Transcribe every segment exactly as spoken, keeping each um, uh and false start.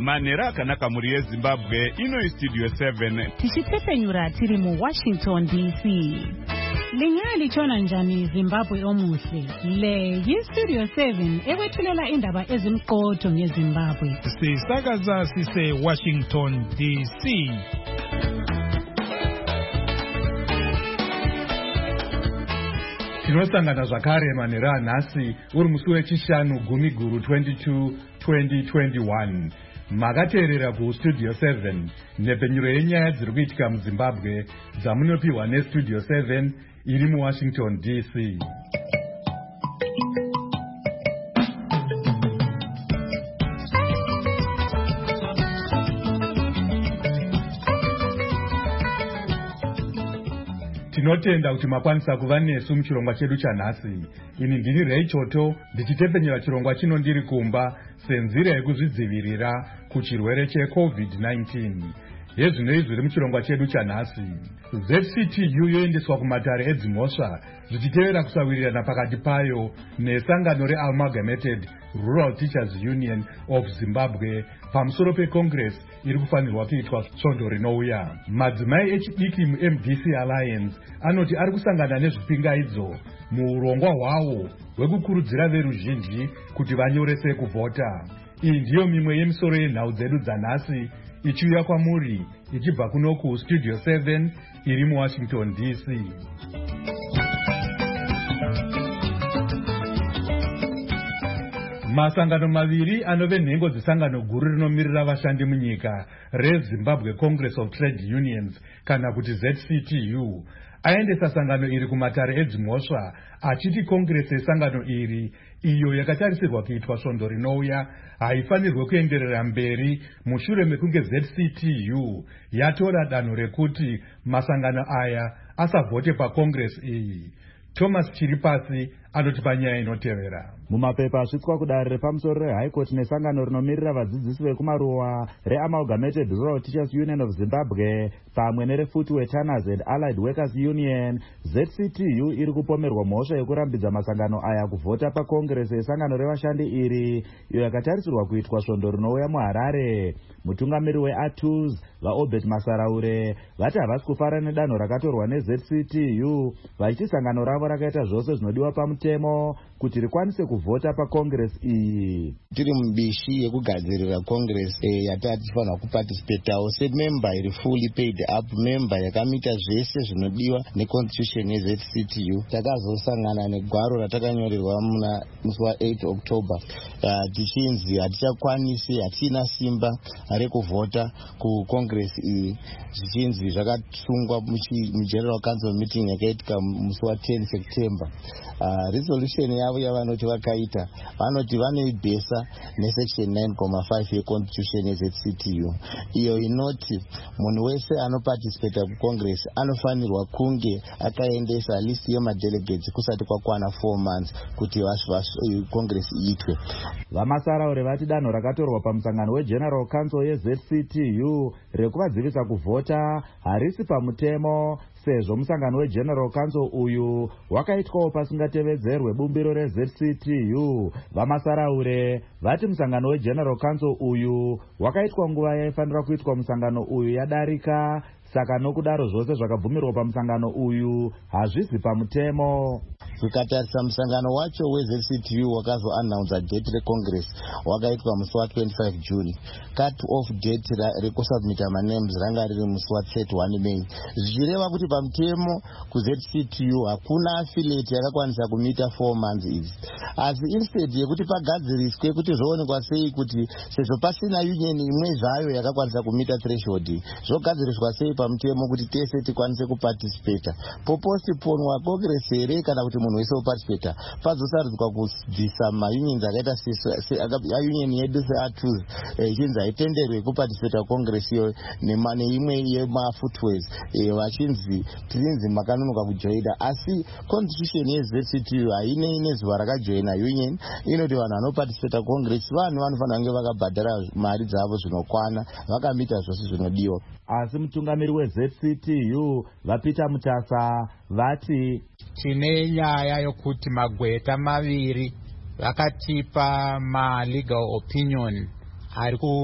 Manera akanaka muri yeZimbabwe ino Studio seven. Tichitepenyura tiri mu Washington D C. Linyaya lichona njani Zimbabwe omuhle. Le yi Studio seven ewethulela indaba ezimqotho ngeZimbabwe. Sisakaza sise Washington D C. Tinosangana zvakare Manera nhasi uri musi wechishanu gumi guru twenty-two twenty twenty-one. Makateerera ku Studio seven nepenyuro yenyaya dziri kuitika muZimbabwe dzamunopiwa neStudio seven iri muWashington D C. Tinotenda kuti makwanisa kuva nesu muchirongwa chedu chanhasi. Ini ndini Ray Choto ndichitepenyera chirongwa chino ndiri kumba senzira yekuzvidzivirira kuchirwere cheCovid nineteen. Yezvino zviri muchirongwa chedu chanhasi. Z C T U yoendeswa kumatare edzimhosva zvichitevera kusawirirana pakati payo nesangano reAmalgamated Rural Teachers Union of Zimbabwe pamusoro peCongress iri kufanirwa kuitwa svondo rinouya. Madzimai echidiki muM D C Alliance anoti ari kusangana nezvipingaidzo muurongwa hwawo hwekukurudzira veruzhinji kuti vanyorese kuvhota. Iyi ndiyo mimwe yemisoro yenhau dzedu dzanhasi ichiuya kwamuri ichibva kuno ku Studio seven iri muWashington D C. Masangano maviri anove nhengo dzesangano guru rinomirira vashandi munyika reZimbabwe Congress of Trade Unions kana kuti Z C T U aendesa sangano iri kumatare edzimhosva achiti Congress yesangano iri iyo yakatarisirwa kuitwa svondo rinouya haifanirwe kuenderera mberi mushure mekunge Z C T U yatora danho rekuti masangano aya asavhote paCongress iyi. Thomas Chiripasi anoti panyaya inotevera. Mumapepa asvitswa kudare repamusoro reHigh Court nesangano rinomirira vadzidzisi vekumaruwa reAmalgamated Rural Teachers Union of Zimbabwe pamwe nereFootwear Tanners and Allied Workers Union, Z C T U iri kupomerwa mhosva yekurambidza masangano aya kuvhota paCongress yesangano revashandi iri iyo yakatarisirwa kuitwa svondo rinouya muHarare. Mutungamiri weA T U S vaObert Masaraure vati havasi kufara nedanho rakatorwa neZ C T U vachiti sangano ravo rakaita zvose zvinodiwa pamutemo kuti rikwanise kuvhota paCongress iyi. Tiri mubishi yekugadzirira Congress eh, yatati tifanira kuparticipatawo semember iri fully paid up member yakamita zvese zvinodiwa neconstitution yeZ C T U. Takazosangana negwaro ratakanyorerwa muna musi wa8 October uh, tichinzi hatichakwanisi hatina simba rekuvhota kuCongress iyi zvichinzi zvakasungwa muGeneral Council meeting yakaitika musi wa10 September. Uh, resolution yavo yavanoti vakaita vanoti vanoibhesa nesection nine point five yeconstitution yeZ C T U iyo inoti munhu wese anoparticipata kuCongress anofanirwa kunge akaendesa list yemadelegates kusati kwakwana four months kuti Congress iitwe. Vamasaraure vati danho rakatorwa pamusangano weGeneral Council yeZ C T U rekuvadzivisa kuvhota harisi pamutemo sezvo musangano weGeneral Council uyu wakaitwawo pasingatevedzerwe bumbiro reZ C T U. Vamasaraure vati musangano weGeneral Council uyu wakaitwa nguva yaifanira kuitwa musangano uyu yadarika, saka nokudaro zvose zvakabvumirwa pamusangano uyu hazvisi pamutemo. Tukatarisa musangano wacho weZ C T U wakazoannounce date reCongress wakaitwa musi wa25 June. Cut off date rekusubmita manames ranga riri musi wa31 May. Zvichireva kuti pamutemo kuZ C T U hakuna affiliate yakakwanisa kumita four months idzi. Asi instead yekuti pagadziriswe kuti zvoonekwa sei kuti sezvo pasina union imwe zvayo yakakwanisa kumita threshold, zvogadziriswa sei pamutemo kuti tese tikwanise kuparticipata. Popostponwa Congress here kana kuti munhu wese uparticipata pazosaridzwa kubvisa maunions akaita seunion yedu seA T U S ichinzi haitenderwe kuparticipata Congress iyo neimwe yemafootways vachinzi tirinzi makanonoka kujoina. Asi constitution yeZ C T U haine nezuva rakajoina union, inoti vanhu vanoparticipata Congress vanhu vanofanira kunge vakabhadhara mari dzavo zvinokwana vakamita zvose zvinodiwa. Asi mutungamiri weZ C T U vaPeter Mutasa vati tine nyaya yokuti magweta maviri vakatipa ma legal opinion ari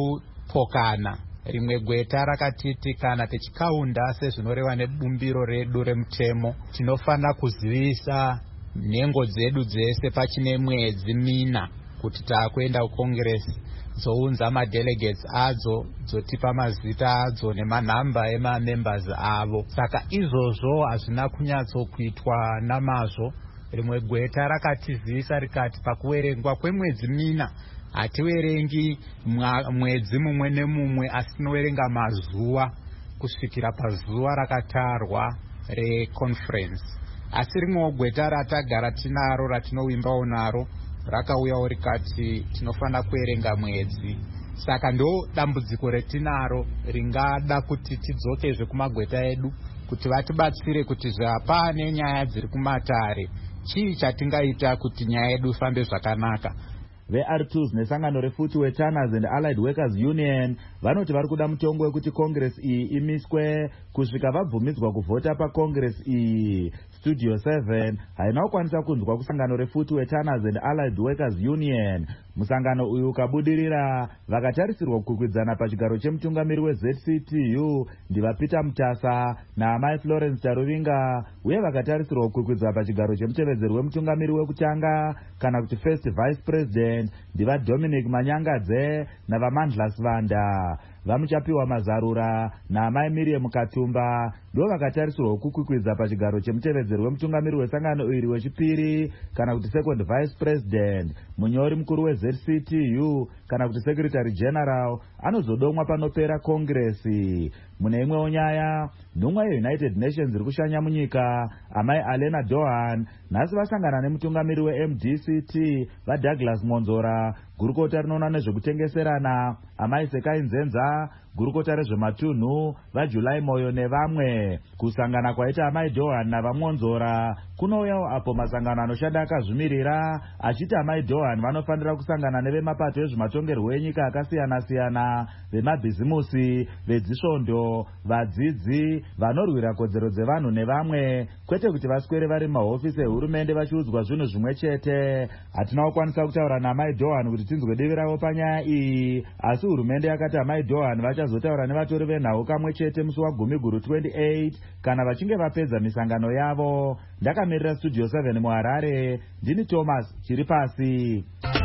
pokana. Rimwe gweta rakatiti kana tichikaunda sezvinoreva nebumbiro redu remutemo, tinofana kuzivisa nhengo dzedu dzese pachine mwedzi mina kuti taakuenda kukongresi, dzounza madelegates adzo, dzotipa mazita adzo nemanhamba emamembers avo. Saka izvozvo hazvina kunyatsokuitwa namazvo. Rimwe gweta rakatizivisa rikati pakuverengwa kwemwedzi mina hativerengi mwedzi mumwe nemumwe, asi tinoverenga mazuva kusvikira pazuva rakatarwa reconference. Asi rimwewo gweta ratagara tinaro ratinowimbawo naro rakauyawo rikati tinofana kuverenga mwedzi. Saka ndo dambudziko retinaro ringada kuti tidzokezve kumagweta edu kuti vatibatsire kuti zvapa nenyaya dziri kumatare chii chatingaita kuti nyaya yedu ifambe zvakanaka. Ve-R two nesangano refuti weTurners and Allied Workers Union vanoti vari kuda mutongo wekuti Congress iyi imiswe kusvika vabvumidzwa kuvhota paCongress iyi. Studio seven haina kukwanisa kunzwa kusangano refuti weTurners and Allied Workers Union. Musangano uyu ukabudirira vakatarisirwa kukwikwidza pachigaro chemutungamiri weZ C T U ndiva Peter Mutasa naamai Florence Taruvinga, uye vakatarisirwa kukwikwidza pachigaro chemutevedzeri wemutungamiri wekutanga kana kuti first vice president ndiva Dominic Manyangadze navaMandla Svanda. Vamuchapiwa mazarura naamai Miriam Katumba ndo vakatarisirwa kukwikwidza pachigaro chemutevedzeri wemutungamiri wesangano iri wechipiri kana kuti second vice president. Munyori mukuru weZ C T U kana kuti secretary general anozodomwa panopera kongresi. Mune imwewo nyaya, nhumwa yeUnited Nations iri kushanya munyika amai Alena Dohan nhasi vasangana nemutungamiri weM D C T vaDouglas Monzora, gurukota rinoona nezvekutengeserana amai Sekai Nzenza, gurukota rezvematunhu vaJulai Moyo nevamwe. Kusangana kwaita amai Dohan navaMonzora kunouyawo apo masangano anoshanda akazvimirira achiti amai Dohan vanofanira kusangana nevemapato ezvematongerwo enyika akasiyana-siyana, vemabhizimusi, vedzisvondo, vadzidzi, vanorwira kodzero dzevanhu nevamwe, kwete kuti vaswere vari mahofisi ehurumende vachiudzwa zvinhu zvimwe chete. Hatina kukwanisa kutaura naamai Dohan kuti tinzwe divi ravo panyaya iyi, asi hurumende yakati amai Dohan vachazotaura nevatori venhau kamwe chete musi wagumi guru twenty-eight kana vachinge vapedza misangano yavo. Ndakamirira Studio seven muHarare, ndini Thomas Chiripasi.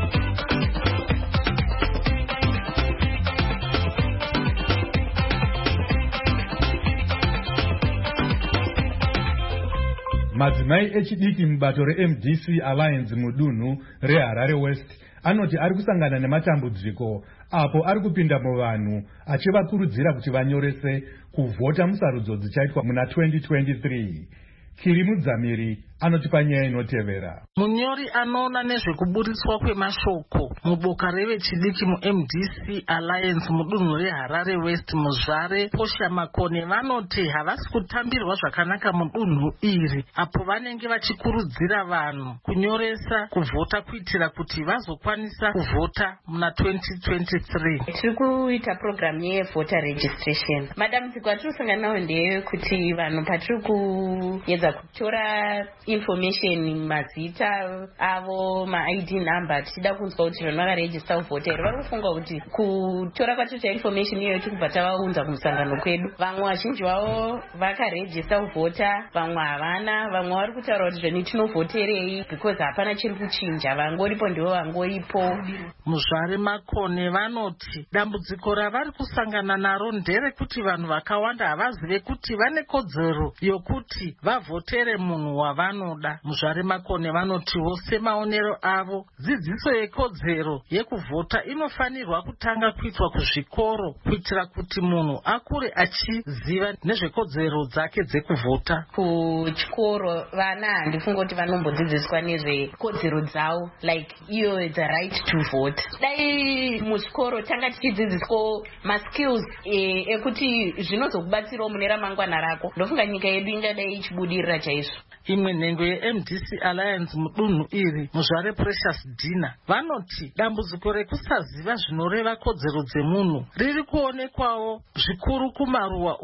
Madzimai echidiki mubato reM D C Alliance mudunhu reHarare West anoti ari kusangana nematambudziko apo ari kupinda muvanhu achivakurudzira kuti vanyorese kuvhota musarudzo dzichaitwa muna twenty twenty-three. Kirimu Dzamiri anotipa nyaya inotevera. Munyori anoona nezvekuburiswa kwemashoko muboka revechidiki muM D C Alliance mudunhu reHarare West Muzvare Posha Makone vanoti havasi kutambirwa zvakanaka mudunhu iri apo vanenge vachikurudzira vanhu kunyoresa kuvhota kuitira kuti vazokwanisa kuvhota muna twenty twenty-three. Tiri kuita program yevoter registration. Madambudziko atiri kusangana nawo ndeyekuti vanhu patiri kuedza kutora information mazita avo ma-I D number tichida kunzwa kuti vanhu vakarejista kuvhota here. Vari kufunga kuti kutora kwatota information iyoyo tikubva tavaunza kumusangano kwedu. Vamwe vazhinji vavo vakarejista kuvhota, vamwe havana, vamwe vari kutaura kuti zveni tinovhoterei because hapana chiri kuchinja, vangoripo ndivo vangoripo. Muzvare Makone vanoti dambudziko ravari kusangana naro nderekuti vanhu vakawanda havazive kuti vane kodzero yokuti vavhotere munhu wavanoda. Muzvare Makone vanotiwo semaonero avo dzidziso yekodzero yekuvhota inofanirwa kutanga kuitwa kuzvikoro kuitira kuti munhu akure achiziva nezvekodzero dzake dzekuvhota. Kuchikoro vana handifunga kuti vanombodzidziswa nezvekodzero dzavo, like iyo the right to vote. Dai muchikoro tanga tichidzidziswa maskills ekuti zvinozokubatsirawo mune ramangwana rako, ndofunga nyika yedu ingadai ichibudirira chaizvo. Imwe nhengo yeM D C Alliance mudunhu iri Muzvare Precious Dina vanoti dambudziko rekusaziva zvinoreva kodzero dzemunhu riri kuonekwawo zvikuru kumaruwa uko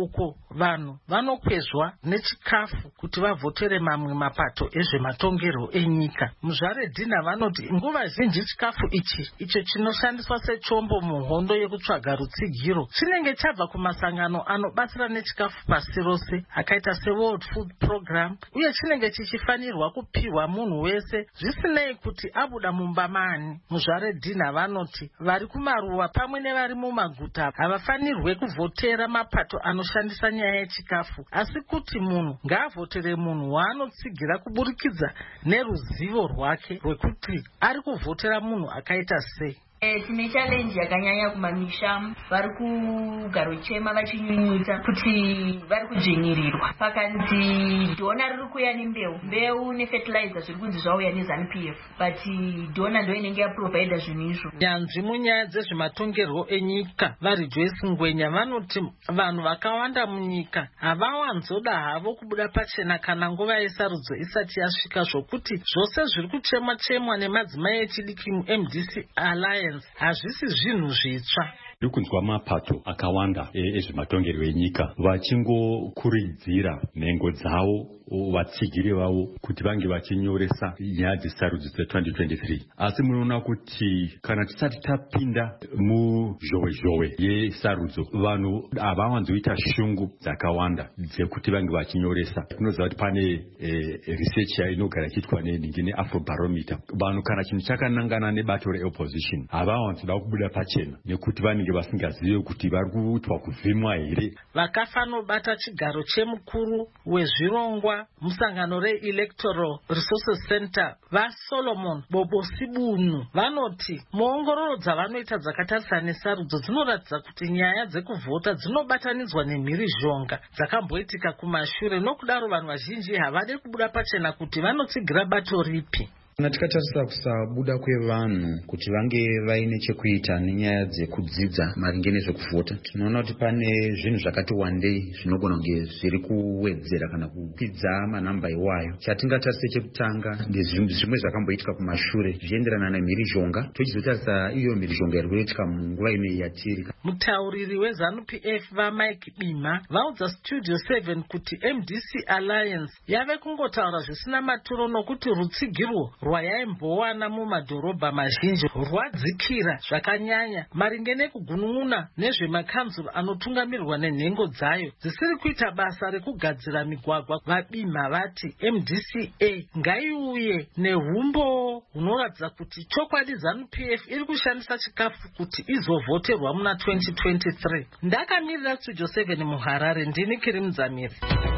vanhu vanokwezva nechikafu kuti vavhotere mamwe mapato ezvematongerwo enyika. MuZvaredhina vanoti nguva zhinji chikafu ichi icho chinoshandiswa sechombo muhondo yekutsvaga rutsigiro chinenge chabva kumasangano anobatsira nechikafu pasi rose akaita seWorld Food Program, uye chinenge chichifanirwa kupiwa munhu wese zvisinei kuti abuda mumba mani. MuZvaredhina vanoti vari kumaruwa pamwe nevari mumaguta havafanirwe kuvhotera mapato anoshandisa nyaya yechikafu, asi kuti munhu ngaavhotere munhu waanotsigira kuburikidza neruzivo rwake rwekuti ari kuvhotera munhu akaita sei. E, tine challenge yakanyanya kumamisha vari kugaro chema vachinyunyuta kuti vari kudzvinyirirwa pakanzi dhona riri kuuya nembeu mbeu nefertilizer zviri kunzi zvauya neZANU P F but dhona ndo inenge yaprovida zvinhu izvo. Nyanzvi munyaya dzezvematongerwo enyika vaRejoice Ngwenya vanoti vanhu vakawanda munyika havawanzoda havo kubuda pachena kana nguva yesarudzo isati yasvika, zvokuti zvose zviri kuchemwa chemwa nemadzimai echidiki muM D C Alliance hazvisi zvinhu zvitsva. Ndiri kunzwa mapato akawanda ezvematongerwo enyika vachingokurudzira nhengo dzavo vatsigiri vavo kuti vange vachinyoresa nyaya dzesarudzo dze-twenty twenty-three. Asi munoona kuti kana tisati tapinda muzhowezhowe yesarudzo vanhu havawanzoita shungu dzakawanda dzekuti vange vachinyoresa. Tinoziva kuti pane research inogara ichiitwa neningi neAfrobarometer. Vanhu kana chinhu chakanangana nebato reopposition havawanzoda kubuda pachena nekuti vanenge vasingazivi kuti vari kuitwa kuvhimwa here. Vakafanobata chigaro chemukuru wezvirongwa musangano reElectoral Resources Center vaSolomon Bobosibunu vanoti muongororo dzavanoita dzakatarisa nesarudzo dzinoratidza kuti nyaya dzekuvhota dzinobatanidzwa nemhirizhonga dzakamboitika kumashure, nokudaro vanhu vazhinji havade kubuda pachena kuti vanotsigira bato ripi. Kana tikatarisa kusabuda kwevanhu kuti vange vaine chekuita nenyaya dzekudzidza maringe nezvekuvhota, tinoona kuti pane zvinhu zvakati wandei zvinogona kunge zviri kuwedzera kana kukwidza manhamba iwayo. Chatingatarise chekutanga ndezvimwe zvakamboitika kumashure zvichienderana nemhirizhonga, tochizotarisa iyo mhirizhonga iri kuitika munguva ine yatiri. Mutauriri weZANU P F vaMike Bima vaudza Studio seven kuti M D C Alliance yave kungotaura zvisina maturo nokuti rutsigiro rwayaimbowana mumadhorobha mazhinji rwadzikira zvakanyanya maringe nekugunun'una nezvemakanzuro anotungamirwa nenhengo dzayo dzisiri kuita basa rekugadzira migwagwa. Vabima vati M D C A ngaiuye nehumbo hunoratidza kuti chokwadi ZANU P F iri kushandisa chikafu kuti izovhoterwa muna twenty twenty-three. Ndakamirira Studio seven muHarare, ndini Kiri Mudzamiri.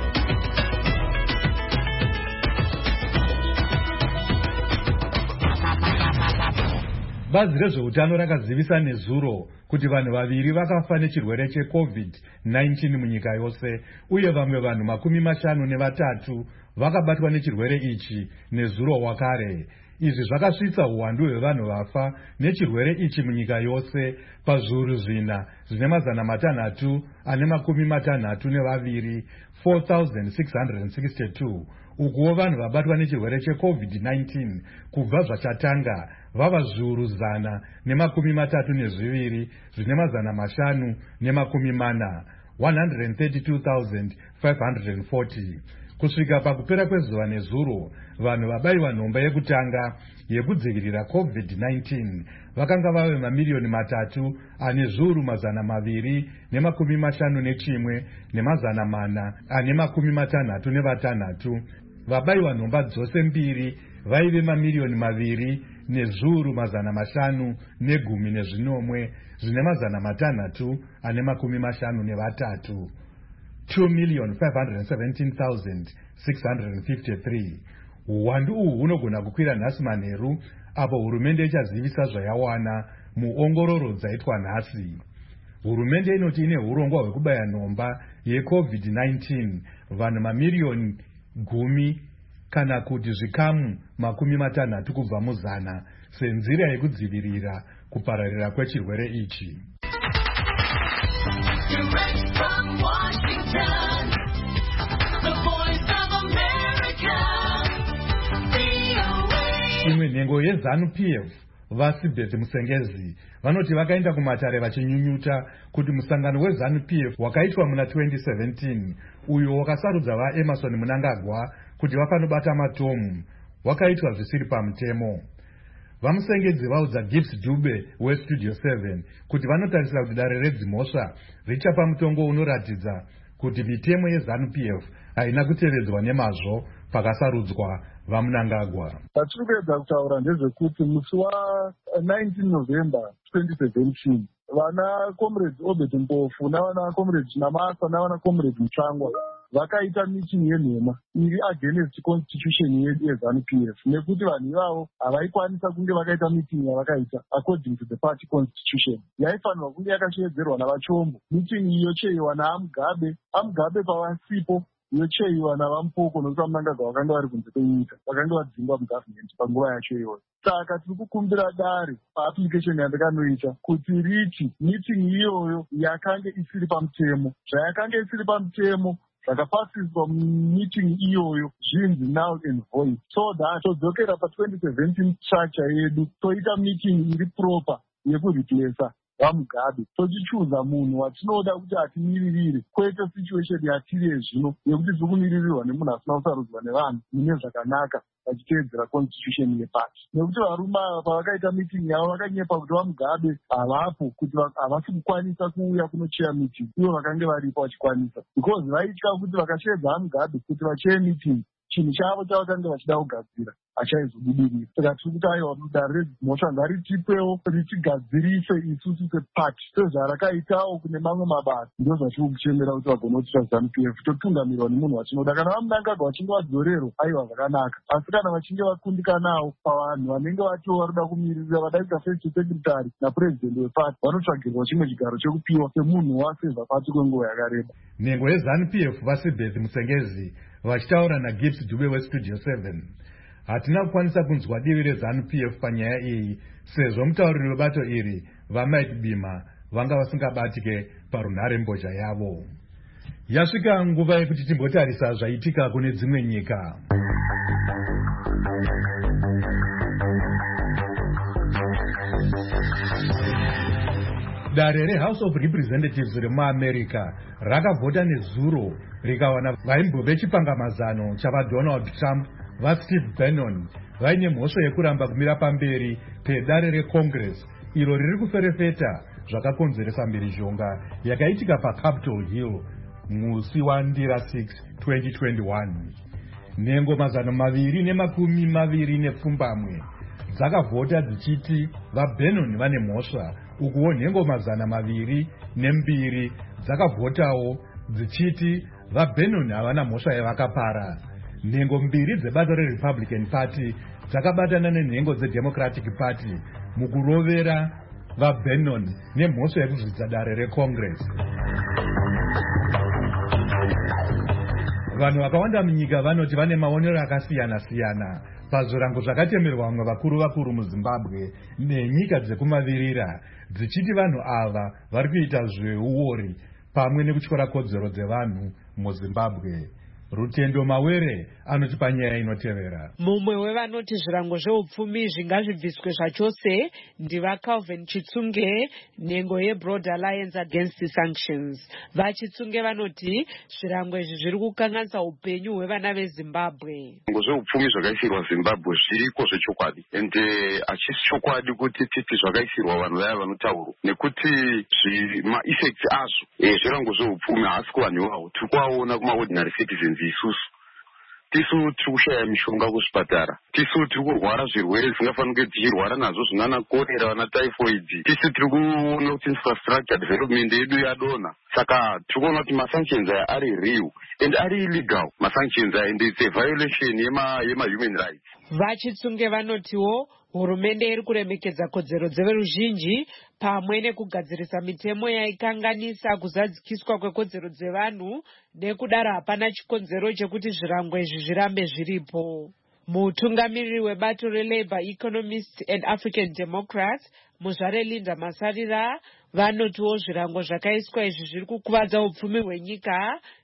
Bazi rezveutano rakazivisa nezuro kuti vanhu vaviri vakafa nechirwere cheCovid nineteen munyika yose, uye vamwe vanhu makumi mashanu nevatatu vakabatwa nechirwere ichi nezuro wakare. Izvi zvakasvitsa uwandu hwevanhu vafa nechirwere ichi munyika yose pazviuru zvina zvine mazana matanhatu ane makumi matanhatu nevaviri, four thousand six hundred sixty-two. Ukuwo vanhu vabatwa nechirwere cheCovid nineteen kubva zvachatanga vava zviuru zana nemakumi matatu nezviviri zvine mazana mashanu nemakumi mana, one hundred thirty-two thousand five hundred forty. Kusvika pakupera kwezuva nezuro, vanhu vabayiwa nhomba yekutanga yekudzivirira COVID nineteen vakanga vave mamiliyoni matatu ane zviuru mazana maviri nemakumi mashanu nechimwe nemazana mana ane makumi matanhatu nevatanhatu. Vabayiwa nhomba dzose mbiri vaive mamiliyoni maviri nezviuru mazana mashanu negumi nezvinomwe zvine mazana matanhatu ane makumi mashanu nevatatu. two million five hundred seventeen thousand six hundred fifty-three. Uwandu uhu hunogona kukwira nhasi manheru apo hurumende ichazivisa zvayawana muongororo dzaitwa nhasi. Hurumende inoti ine urongwa hwekubaya nhomba yeCovid nineteen vanhu mamiliyoni gumi kana kuti zvikamu makumi matanhatu kubva muzana senzira yekudzivirira kupararira kwechirwere ichi. Direct from Washington, the voice of America, V O A. Imwe nhengo yeZANU P F vaSibeth Musengezi vanoti vakaenda kumatare vachinyunyuta kuti musangano weZANU-P F wakaitwa muna twenty seventeen uyo wakasarudza vaEmerson Mnangagwa kuti vafanobata matomu wakaitwa zvisiri pamutemo. VaMusengezi vaudza Gibbs Dube weStudio seven kuti vanotarisira kuti dare redzimhosva richapa mutongo unoratidza kuti mitemo yeZANU-P F haina kutevedzwa nemazvo pakasarudzwa vaMnangagwa. Patiri kuedza kutaura ndezvekuti musi wa19 November twenty seventeen vana comrades Obed Mpofu navana comrades Namasa navana comrades Mutsvangwa vakaita meeting yenhema iri against constitution yedu yeZANU-P F nekuti vanhu ivavo havaikwanisa kunge vakaita meeting yavakaita according to the party constitution yaifanirwa kunge yakashevedzerwa navachombo. Meeting iyo cheiwa naAmugabe Amugabe pavasipo yocheiwa navaMupoko nokuti vaMnangagwa vakanga vari kunze kwenyika vakanga vadzingwa mugovernment panguva yacho iyoyo. Saka tiri kukumbira dare paapplication yandakanoita kuti riti meeting iyoyo yakanga isiri pamutemo zvayakanga isiri pamutemo zvakapasiswa meeting iyoyo zvinzi null and void, so that todzokera patwenty seventeen structure yedu toita meeting iri proper yekureplace vaMugabe tochichuza munhu watinoda kuti atimiririre kwete situation yatiri zvino yekuti tiri kumiririrwa nemunhu asina kusarudzwa nevanhu mune zvakanaka vachiteedzera constitution yeparty. Nekuti varume ava pavakaita meeting yavo vakanyepa kuti vaMugabe havapo kuti havasi kukwanisa kuuya kunocheya meeting ivo vakanga varipo vachikwanisa because vaitya kuti vakashedza vaMugabe kuti vacheye meeting chinhu chavo chavakanga vachida kugadzira hachaizobudirira. Saka tiri kuti aiwa dare redzimhosva ngaritipewo ritigadzirise isusu sepati sezvarakaitawo kune mamwe mabasa. Ndo zvatiri kuchemera kuti vagone kuita ZANU-P F totungamirwa nemunhu watinoda. Kana vaMnangagwa vachinge vadzorerwa aiwa zvakanaka, asi kana vachinge vakundikanawo pavanhu vanenge vatiwo varikuda kumiririra vadaita first secretary napresident wepati vanotsvagirwa chimwe chigaro chekupiwa semunhu waseva pati kwenguva yakareba. Nhengo yeZANU-P F vaSibeth Musengezi vachitaura naGibbs Dube weStudio seven. Hatina kukwanisa kunzwa divi reZANU-P F panyaya iyi sezvo mutauriri webato iri vaMike Bima vanga vasingabatike parunhare mbozha yavo. Yasvika nguva yekuti timbotarisa zvaitika kune dzimwe nyika. Dare reHouse of Representatives remuAmerica rakavhota nezuro rikawana vaimbove chipangamazano chavaDonald Trump vaSteve Bannon vaine mhosva yekuramba kumira pamberi pedare reCongress iro riri kuferefeta zvakakonzeresa mhirizhonga yakaitika paCapitol Hill musi waNdira six twenty twenty-one. Nhengo mazano maviri nemakumi maviri nepfumbamwe dzakavhota dzichiti vaBannon vane mhosva, ukuwo nhengo mazana maviri nembiri dzakavhotawo dzichiti vaBannon havana mhosva yavakapara. Nhengo mbiri dzebato reRepublican Party dzakabatana nenhengo dzeDemocratic Party mukurovera vaBannon nemhosva yekuzvidza dare reCongress. Vanhu vakawanda munyika vanoti vane maonero akasiyana-siyana pazvirango zvakatemerwa vamwe vakuru vakuru muZimbabwe nenyika dzekumavirira dzichiti vanhu ava vari kuita zveuori pamwe nekutyora kodzero dzevanhu muZimbabwe. Rutendo Mawere anoti panyaya inotevera. Mumwe wevanoti zvirango zveupfumi zvingazvibviswe zvachose ndivaCalvin Chitsunge, nhengo yeBroad Alliance Against Sanctions. VaChitsunge vanoti zvirango izvi zviri kukanganisa upenyu hwevana veZimbabwe. Zvirango zveupfumi zvakaisirwa Zimbabwe zviriko zvechokwadi, ende hachisi chokwadi kuti titi zvakaisirwa vanhu vaya vanotaurwa nekuti maeffects azvo zvirango zveupfumi haasi kuvanhu ivavo tiri kuvaona kumaordinary citizens. Isusu tisu tiri kushaya mishonga kuzvipatara, tisu tiri kurwara zvirwere zvisingafanira kunge tichirwara nazvo zvinana korera vana typhoid, tisu tiri kuona kuti infrastructure development yedu yadonha. Saka tiri kuona kuti masanctions aya ari real and ari illegal masanctions aya, and it's a violation yema yema human rights. VaChitsunge vanotiwo hurumende iri kuremekedza kodzero dzeveruzhinji pamwe nekugadzirisa mitemo yaikanganisa kuzadzikiswa kwekodzero dzevanhu, nekudaro hapana chikonzero chekuti zvirango izvi zvirambe zviripo. Mutungamiriri webato reLabour Economists and African Democrats Muzvare Linda Masarira vanotiwo zvirango zvakaiswa izvi zviri kukuvadza upfumi hwenyika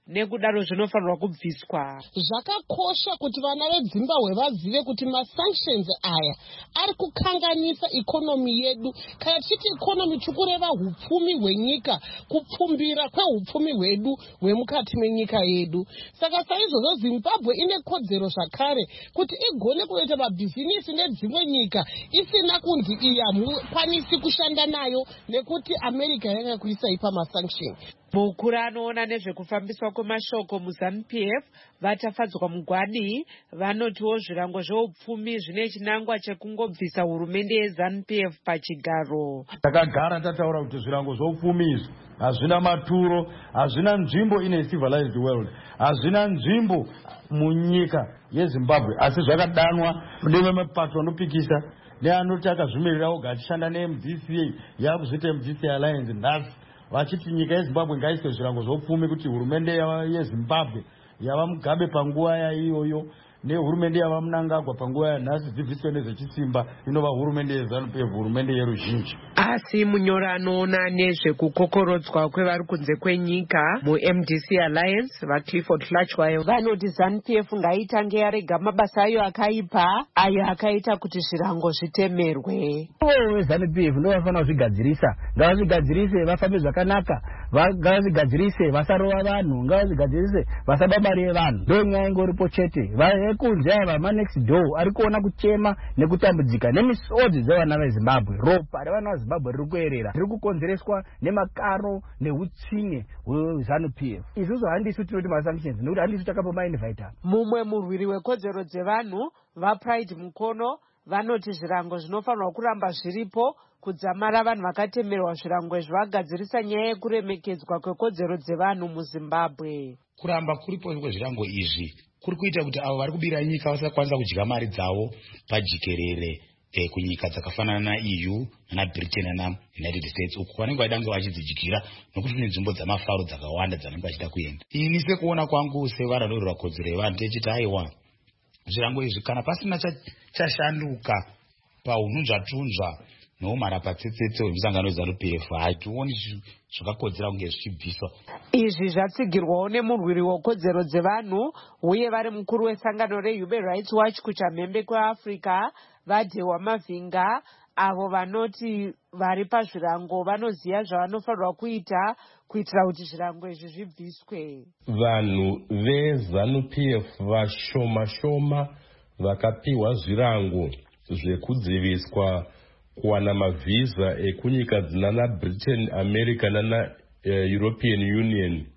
nekudaro zvinofanirwa kubviswa. Zvakakosha kuti vana veZimbabwe vazive kuti masanctions aya ari kukanganisa ikonomi yedu. Kana tichiti ikonomi tikureva hupfumi hwenyika, kupfumbira kwehupfumi hwedu hwemukati menyika yedu. Saka saizvozvo Zimbabwe ine kodzero zvakare kuti igone kuita mabhizinisi nedzimwe nyika isina kunzi iyi hamukwanisi kushanda nayo nekuti America yanga kuisai pamasanction. Mukuru anoona nezvekufambiswa kwemashoko muZANU P F vatafadzwa mugwadi vanotiwo zvirango zveupfumi zvine chinangwa chekungobvisa hurumende yeZANU P F pachigaro. Takagara tataura kuti zvirango zveupfumi izvi hazvina maturo, hazvina nzvimbo in a civilized world, hazvina nzvimbo munyika yeZimbabwe, asi zvakadanwa nevemapato anopikisa neanoti akazvimirira oga achishanda neM D C A yakuzviita M D C A Alliance nhasi vachiti nyika yeZimbabwe ngaiswe zvirango zveupfumi kuti hurumende yeZimbabwe yava Mugabe panguva yaiyoyo nehurumende yava Mnangagwa panguva yanhasi dzibviswe nezvechisimba inova hurumende yeZANU P F, hurumende yeruzhinji. Asi munyora anoona nezvekukokorodzwa kwevari kunze kwenyika muM D C Alliance vaClifford Hlachwayo vanoti ZANU P F ngaitange yarega mabasa ayo akaipa ayo akaita kuti zvirango zvitemerwe. Ivo vezANU P F ndovanofanira kuzvigadzirisa, ngavazvigadzirise vafambe zvakanaka, ngavazvigadzirise vasarova vanhu, ngavazvigadzirise vasaba mari yevanhu. Ndonyaya ingoripo chete. Kunze ava manext door ari kuona kuchema nekutambudzika nemisodzi dzevana veZimbabwe. Ropa revana veZimbabwe riri kuerera, riri kukonzereswa nemakaro neutsinye hweZANU P F. Isusu handisi tinoti masanctions nekuti handisi takapombainvita. Mumwe murwiri wekodzero dzevanhu vaPride Mukono vanoti zvirango zvinofanirwa kuramba zviripo kudzamara vanhu vakatemerwa zvirango izvi vagadzirisa nyaya yekuremekedzwa kwekodzero dzevanhu muZimbabwe. Kuramba kuripo kwezvirango izvi kuri kuita kuti avo vari kubira nyika vasakwanisa kudya mari dzavo pajikerere eh, kunyika dzakafanana naE U naBritain naUnited States uku vanenge vaidanga vachidzidyira nokuti kune nzvimbo dzamafaro dzakawanda dzanenge vachida kuenda. Ini sekuona kwangu sevaranori kodzero yevanhu techiti aiwa zvirango izvi kana pasina chashanduka paununzvatunzva noumhara patsetsetse hwemusangano weZANU P F hationi zvakakodzera kunge zvichibviswa. Izvi zvatsigirwawo nemurwiri wekodzero dzevanhu uye vari mukuru wesangano reHuman Rights Watch kuchamhembe kweAfrica vaDhewa Mavinga avo vanoti vari pazvirango vanoziva zvavanofanirwa kuita kuitira kuti zvirango izvi zvibviswe. Vanhu veZANU P F vashoma shoma vakapiwa zvirango zvekudziviswa kuwana mavhiza ekunyika dzinana Britain, America nana uh, European Union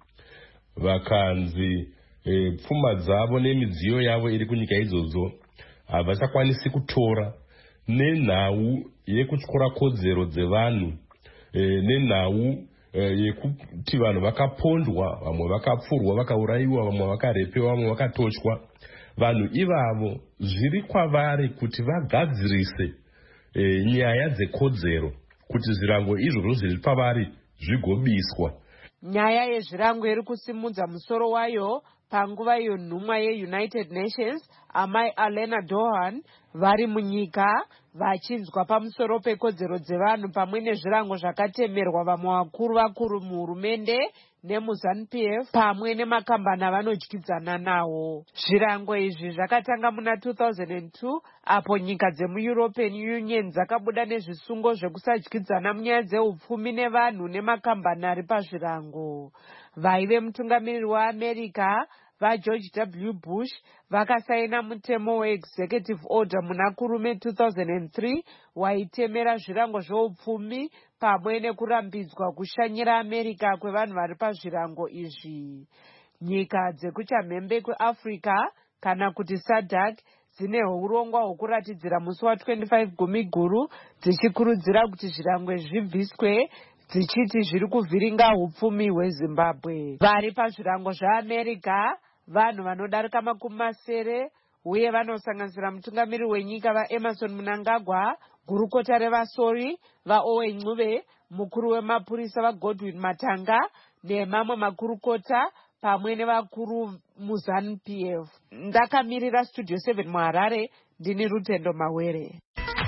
vakanzi uh, pfuma dzavo nemidziyo yavo iri kunyika idzodzo havachakwanisi kutora nenhau yekutyora kodzero dzevanhu uh, nenhau uh, yekuti vanhu vakapondwa, vamwe vakapfurwa, vakaurayiwa, vamwe vakarepewa, vamwe vakatochwa. Vanhu ivavo zviri kwavari kuti vagadzirise E, nyaya dzekodzero kuti zvirango izvozvo zviri pavari zvigobiswa. Nyaya yezvirango iri kusimudza musoro wayo panguva iyo nhumwa yeUnited Nations amai Alena Dohan vari munyika vachinzwa pamusoro pekodzero dzevanhu pamwe nezvirango zvakatemerwa vamwe vakuru vakuru muhurumende nemuZANU P F pamwe nemakambani avanodyidzana nawo. Zvirango izvi zvakatanga muna two thousand two apo nyika dzemuEuropean Union dzakabuda nezvisungo zvekusadyidzana munyaya dzeupfumi nevanhu nemakambani ari pazvirango. Vaive mutungamiriri weAmerica vaGeorge W Bush vakasaina mutemo weExecutive Order muna kurume two thousand three waitemera zvirango zveupfumi pamwe nekurambidzwa kushanyira America kwevanhu vari pazvirango izvi. Nyika dzekuchamhembe kweAfrica kana kuti SADC dzine urongwa hwokuratidzira musi wa25 Gumiguru dzichikurudzira kuti zvirango zvibviswe dzichiti zviri kuvhiringa hupfumi hweZimbabwe. Vari pazvirango zveAmerica vanhu vanodarika makumi masere uye vanosanganisira mutungamiriri wenyika vaEmerson Mnangagwa, gurukota revasori vaOwen Ncube, mukuru wemapurisa vaGodwin Matanga nemamwe makurukota pamwe nevakuru muZANU P F. Ndakamirira Studio seven muHarare, ndini Rutendo Mawere.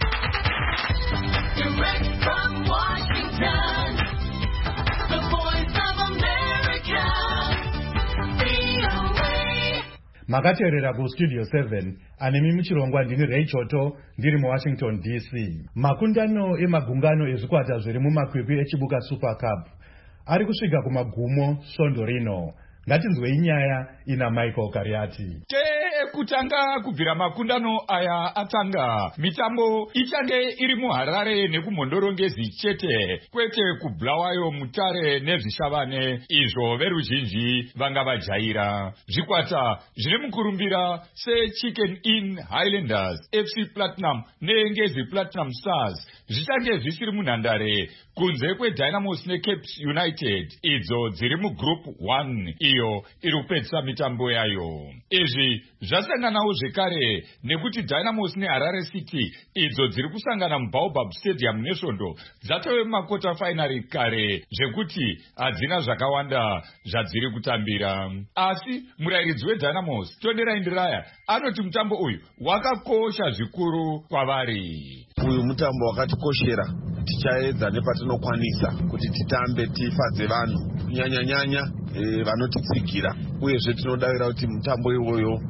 Direct from Washington, the voice of America, makateerera kustudio seven anemi muchirongwa ndini Ray Choto ndiri muWashington D C. Makundano emagungano ezvikwata zviri mumakwikwi echibuka Super Cup ari kusvika kumagumo svondo rino. Ngatinzwei nyaya ina Michael Kariati. Kutanga kubvira makundano aya atanga, mitambo ichange iri muHarare nekumhondorongezi chete, kwete kuBulawayo, Mutare nezvishavane izvo veruzhinji vanga vajaira. Zvikwata zvine mukurumbira seChicken Inn Highlanders, F C Platinum neNgezi Platinum Stars zvichange zvisiri munhandare kunze kweDynamos neCapes United idzo dziri mugroup one iyo iri kupedzisa mitambo yayo. Izvi zvasanganawo zvekare nekuti Dynamos neHarare City idzo dziri kusangana muBaobab Stadium nesvondo dzatove makota finali kare zvekuti hadzina zvakawanda zvadziri kutambira. Asi murayiridzi weDynamos Tony Raindiraya anoti mutambo uyu wakakosha zvikuru kwavari. Uyu mutambo wakatikoshera, tichaedza nepatinokwanisa kuti titambe tifadze vanhu kunyanya nyanya e, vanotitsigira uyezve tinodavira kuti mutambo iwoyo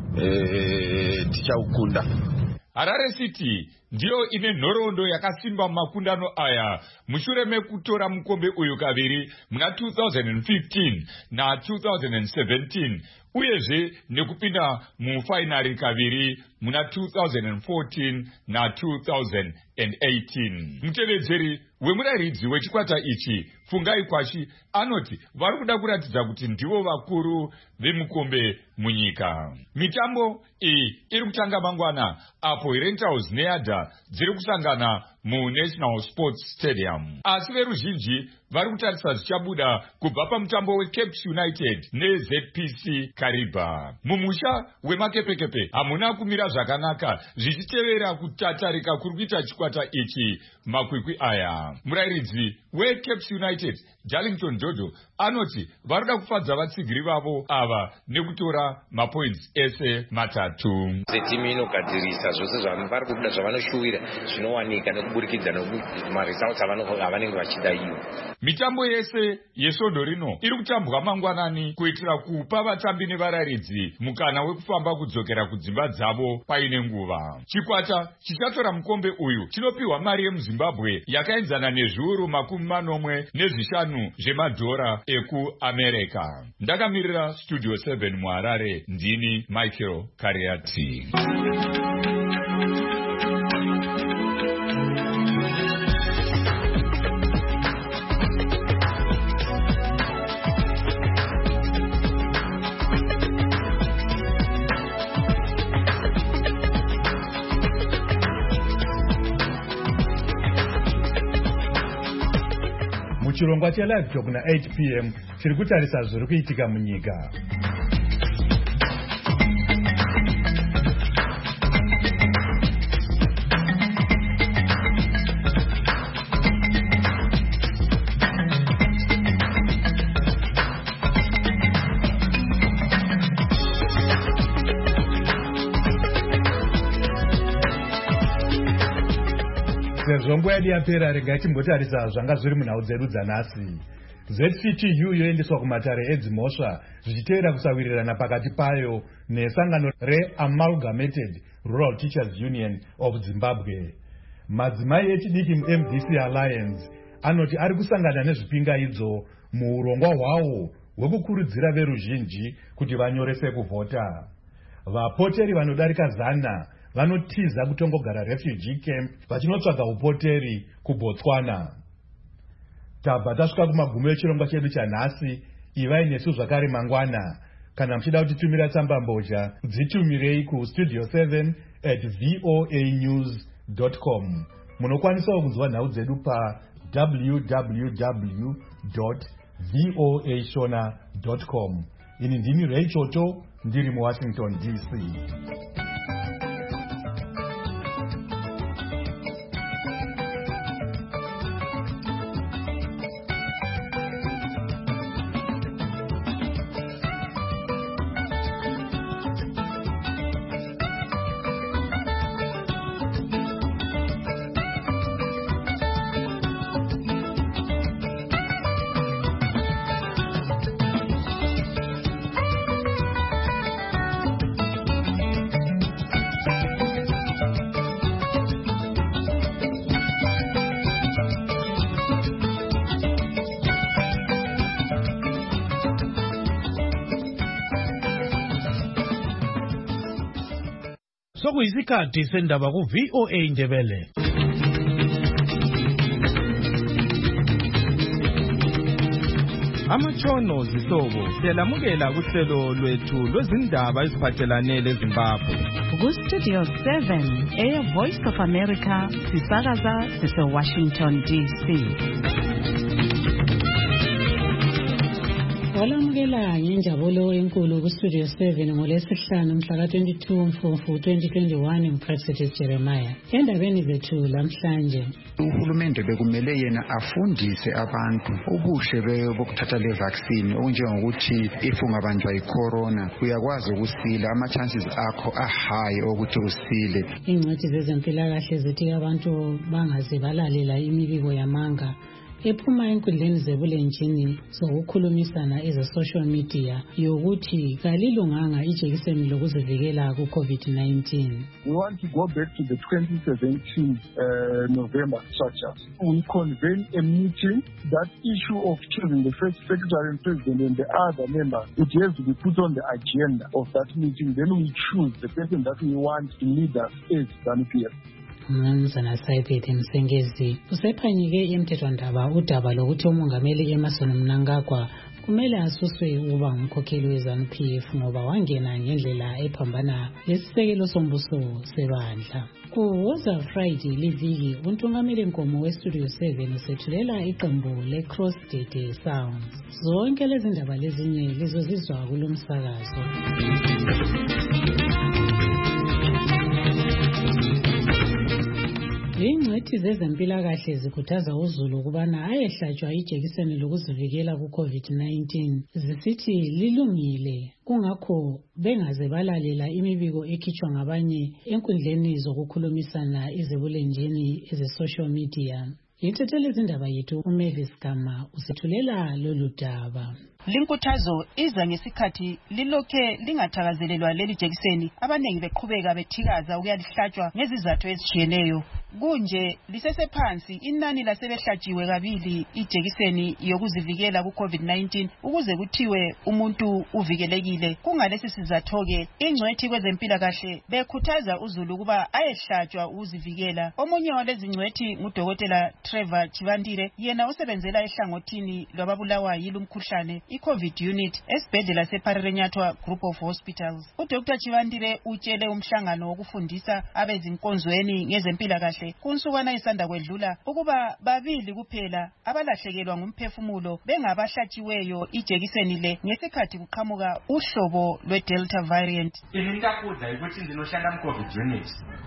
e, tichaukunda. Harare City ndiyo ine nhoroondo yakasimba mumakundano aya mushure mekutora mukombe uyu kaviri muna two thousand fifteen na two thousand seventeen uyezve nekupinda mufainari kaviri muna two thousand fourteen na two thousand eighteen. Mutevedzeri wemurayiridzi wechikwata ichi Fungai Kwashi anoti vari kuda kuratidza kuti ndivo vakuru vemukombe munyika. Mitambo iyi iri kutanga mangwana apo Rentals neAdha dziri kusangana muNational Sports Stadium. Asi veruzhinji vari kutarisa zvichabuda kubva pamutambo weCapes United neZ P C Kariba. Mumusha wemakepekepe hamuna kumira zvakanaka zvichitevera kutatarika kuri kuita chikwata ichi makwikwi aya. Murayiridzi weCapes United Darlington Jojo anoti vari kuda kufadza vatsigiri vavo ava nekutora mapoints ese matatu. Timu inogadzirisa zvose zvavari kuda zvavanoshuwira zvinowanika nekuburikidza nemaresults avanenge vachida iyo. Mitambo yese yesvondo rino iri kutambwa mangwanani kuitira kupa vatambi nevarayiridzi mukana wekufamba kudzokera kudzimba dzavo paine nguva. Chikwata chichatora mukombe uyu chinopiwa mari yemuZimbabwe yakaenzana nezviuru makumi manomwe nezvishanu zvemadhora ekuAmerica. Ndakamirira Studio seven muHarare ndini Michael Kariati. Chirongwa chelive talk na eight p m chiri kutarisa zviri kuitika munyika. Sezvo nguva yedu yapera, regai timbotarisa zvanga zviri munhau dzedu dzanhasi. Z C T U yoendeswa kumatare edzimhosva zvichiteera kusawirirana pakati payo nesangano reAmalgamated Rural Teachers Union of Zimbabwe. Madzimai echidiki muM D C Alliance anoti ari kusangana nezvipingaidzo muurongwa hwawo hwekukurudzira veruzhinji kuti vanyorese kuvhota. Vapoteri vanodarika zana vanotiza kutongogara refugee camp vachinotsvaga upoteri kuBotswana. Tabva tasvika kumagumo echirongwa chedu chanhasi. Ivai nesu zvakare mangwana. Kana muchida kutitumira tsamba mbozha, dzitumirei kustudio seven at voanews dot com. Munokwanisawo kunzwa nhau dzedu pa w w w dot voa shona dot com. Ini ndini Ray Choto ndiri muWashington D C. sokuyisikhathi sendaba ku V O A Indebele. Amatshono zihlobo siyalamukela kuhlelo lwethu lwezindaba eziphathelane leZimbabwe. Ku Studio seven, Air Voice of America, sisakaza sise Washington D C. Walamukela ngenjabulo enkulu ku Studio seven ngolesihlanu mhla ka twenty-two Mfumfu twenty twenty-one nguProfessor Jeremiah. Endabeni zethu lamhlanje uhulumende bekumele yena afundise abantu ubuhle bokuthatha le vaccine okunjengokuthi if ungabanjwa icorona uyakwazi ukusila, ama chances akho ahigh ukuthi usile. Ingcwethi zezempilakahle zithi abantu bangaze balalela imibiko yamanga ephuma enkundleni zebulenjini zokukhulumisana eze social media yokuthi kalilunganga ijekiseni lokuzivikela ku COVID nineteen. We want to go back to the twenty seventeen uh, November structures. We convene a meeting. That issue of choosing the first secretary and president and the other members, it has to be put on the agenda of that meeting. Then we choose the person that we want to lead us as ZANU-P F. Mnumzana Saiphethe Msengezi usephanyike emthethwandaba udaba lokuthi umongameli Emmerson Mnangagwa kumele asuswe ukuba ngumkhokheli weZANU-P F ngoba wangena ngendlela ephambana lesisekelo sombuso sebandla. Kuwoza Friday liviki untungameli Nkomo weStudio seven usethulela iqembu leCross Dede Sounds. Zonke lezi ndaba lezinye lizozizwa kulomsakazo. Ingcwethi zezempilakahle zikhuthaza uZulu ukubana ayehlatshwa ijekiseni lokuzivikela ku COVID nineteen. Zisithi lilungile kungakho bengaze balalela imibiko ekhitshwa ngabanye enkundleni zokukhulumisana ezebulenjini eze social media. Yithethele izindaba yethu uMavis Gama usithulela lolu daba. Linkuthazo iza ngesikhathi lilokhe lingathakazelelwa leli jekiseni abanengi beqhubeka bethikaza ukuyalihlatshwa ngezizathu ezitshiyeneyo. Kunje lisesephansi inani lasebehlatshiwe kabili ijekiseni yokuzivikela ku COVID nineteen ukuze kuthiwe umuntu uvikelekile. Kungalesi sizathoke ingcwethi kwezempilakahle bekhuthaza uZulu kuba ayehlatshwa ukuzivikela. Omunye walezi ngcwethi ngudokotela Trevor Chivandire, yena usebenzela ehlangothini lwababulawa yilumkhuhlane i-COVID unit esibhedlela seParirenyatwa Group of Hospitals. uDoctor Chivandire utshele umhlangano wokufundisa abezinkonzweni ngezempilakahle kunsukwana isanda kwedlula ukuba babili kuphela abalahlekelwa ngumphefumulo bengabahlatshiweyo ijekiseni le ngesikhathi kuqhamuka uhlobo lwe-Delta variant. Ilintakudla ukuthi ndinohlala mu-COVID unit.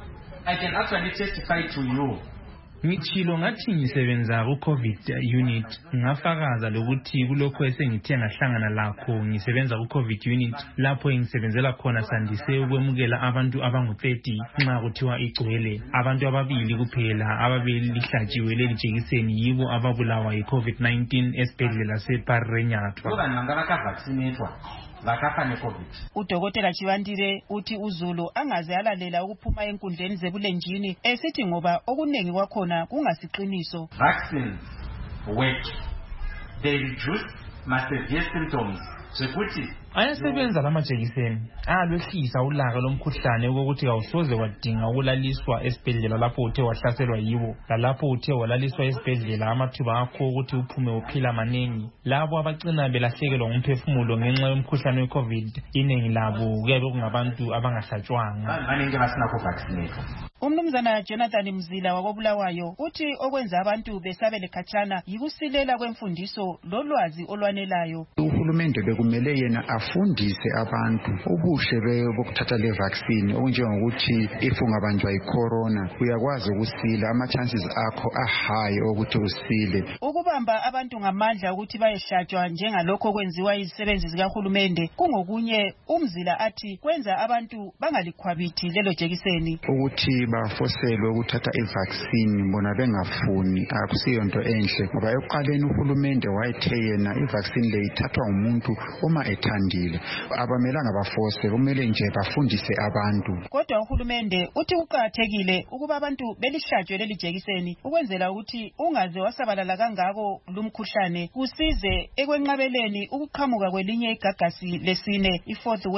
I can actually testify to you. Ngitshilo ngathi ngisebenza ku COVID unit ngafakaza lokuthi kulokho esengithe ngahlangana lakho ngisebenza ku COVID unit lapho engisebenzela khona sandise ukwemukela abantu abangu thirty nxa kuthiwa igcwele abantu ababili kuphela ababelihlatshiwe leli jekiseni yibo ababulawa yi COVID nineteen esibhedlela seParirenyatwa. Kubananga bakavaccinatwa vakafa ne-COVID. Udokotela Chivandire uthi uZulu angaze alalela ukuphuma enkundleni zebulenjini esithi ngoba okunengi kwakhona kungasiqiniso. Vaccines work. They reduce my severe symptoms. Sekuthi ayasebenza lamajekiseni alwehlisa ulaka lomkhuhlane ukuthi awusoze wadinga ukulaliswa esibhedlela lapho uthe wahlaselwa yiwo. Lalapho uthe walaliswa esibhedlela amathuba akho ukuthi uphume uphila manengi. Labo abagcina belahlekelwa ngumphefumulo ngenxa yomkhuhlane weCovid inengi labo kuyabe kungabantu abangahlatshwanga. Abaningi basina ku vaccinate. Umnumzana Jonathan Mzila wakobulawayo uthi okwenza abantu besabele khatshana yikusilela kwemfundiso lolwazi olwanelayo. Uhulumende bekumele yena afundise abantu ubuhle bokuthatha le vaccine okunjengokuthi if ungabanjwa icorona uyakwazi ukusila, ama chances akho ahigh ukuthi usile. Ukubamba abantu ngamandla ukuthi bayehlatshwa njengalokho kwenziwa izisebenzi zikahulumende kungokunye umzila athi kwenza abantu bangalikhwabithi lelo jekiseni. Ukuthi bafoselwe ukuthatha ivaccine bona bengafuni akusiyonto enhle ngoba eqaleni uhulumende wayethe yena ivaccine le ithathwa umuntu uma ethandile. Abamelanga bafose kumele nje bafundise abantu. Kodwa uhulumende uthi uqathekile ukuba abantu belihlatshwe leli jekiseni ukwenzela ukuthi ungaze wasabalala kangako lumkhuhlane kusize ekwenqabeleni ukuqhamuka kwelinye igagasi lesine i-fourth wave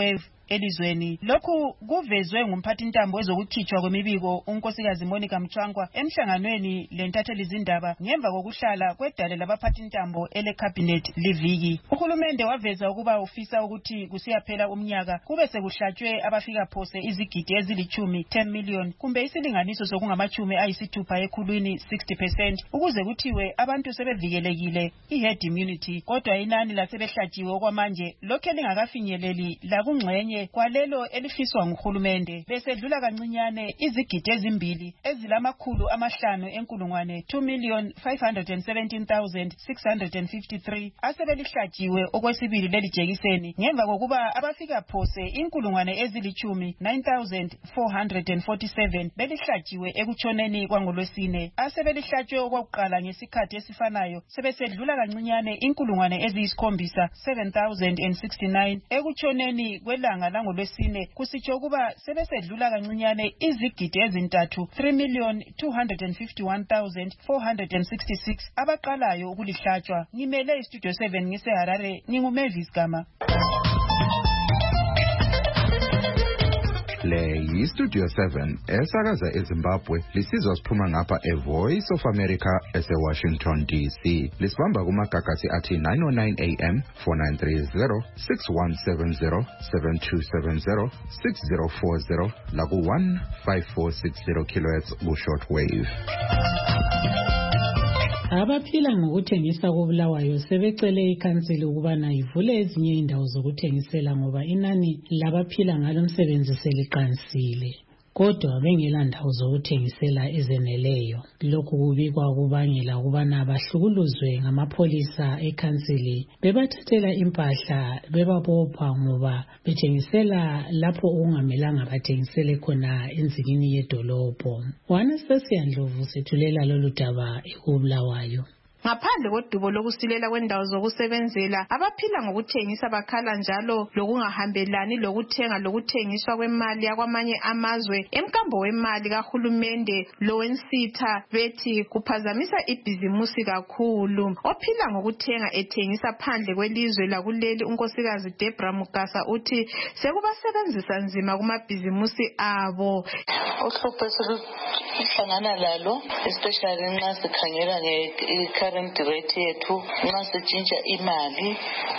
elizweni. Lokhu kuvezwe ngumphathintambo wezokukhitshwa kwemibiko unkosikazi Monica Mchangwa emhlanganweni lentatheli zindaba ngemva kokuhlala kwedale labaphathintambo ele cabinet liviki. Uhulumende waveza ukuba ufisa ukuthi kusiyaphela umnyaka kube sekuhlatshwe abafika phose izigidi ezilichumi ten million kumbe isilinganiso sokungamachumi ayisithupha ekhulwini sixty percent ukuze kuthiwe abantu sebevikelekile i-herd immunity. Kodwa inani lasebehlatshiwe okwamanje lokhe lingakafinyeleli lakungxenye kwalelo elifiswa nguhulumende. Besedlula kancinyane izigidi ezimbili ezilamakhulu amahlanu enkulungwane two million five hundred seventeen thousand six hundred fifty-three asebelihlatshiwe okwesibili leli jekiseni ngemva kokuba abafika phose inkulungwane ezilichumi nine thousand four hundred forty-seven belihlatshiwe ekutshoneni kwangolwesine. Asebelihlatshwe okwakuqala ngesikhathi esifanayo sebesedlula kancinyane inkulungwane eziyisikhombisa seven thousand sixty-nine ekutshoneni kwelanga langolwesine kusitsho ukuba sebesedlula kancinyane izigidi ezintathu three million two hundred fifty-one thousand four hundred sixty-six abaqalayo ukulihlatshwa. Ngimele istudio seven ngiseHarare, nginguMavis Gama. Le yistudio seven esakaza eZimbabwe lisizwa siphuma ngapha eVoice of America eseWashington D C. Lisibamba kumagagasi athi nine oh nine A M, four nine three zero, six one seven zero, seven two seven zero, six zero four zero laku one five four six zero kilohertz ku shortwave. Abaphila ngokuthengisa kobulawayo sebecele ikhansili ukubana ivule ezinye indawo zokuthengisela ngoba inani labaphila ngalo msebenzi seliqansile. Kodwa bengela ndawo zokuthengisela ezeneleyo. Lokhu kubikwa kubangela ukubana bahlukuluzwe ngamapholisa ekhansili bebathathela impahla bebabopha ngoba bethengisela lapho okungamelanga bathengisele khona enzikini yedolobho. Anastasia Ndlovu sethulela lolu daba ekubulawayo. Ngaphandle kodubo lokusilela kwendawo zokusebenzela, abaphila ngokuthengisa bakhala njalo lokungahambelani lokuthenga lokuthengiswa kwemali yakwamanye amazwe emkambo wemali kahulumende lowensitha bethi kuphazamisa ibhizimusi kakhulu. Ophila ngokuthenga ethengisa phandle kwelizwe lakuleli unkosikazi Debra Mugasa uthi sekubasebenzisa nzima kumabhizimusi abo. Uhlupho esihlangana lalo especially nxa sikhangela nge current rate yethu nxa sitshintsha imali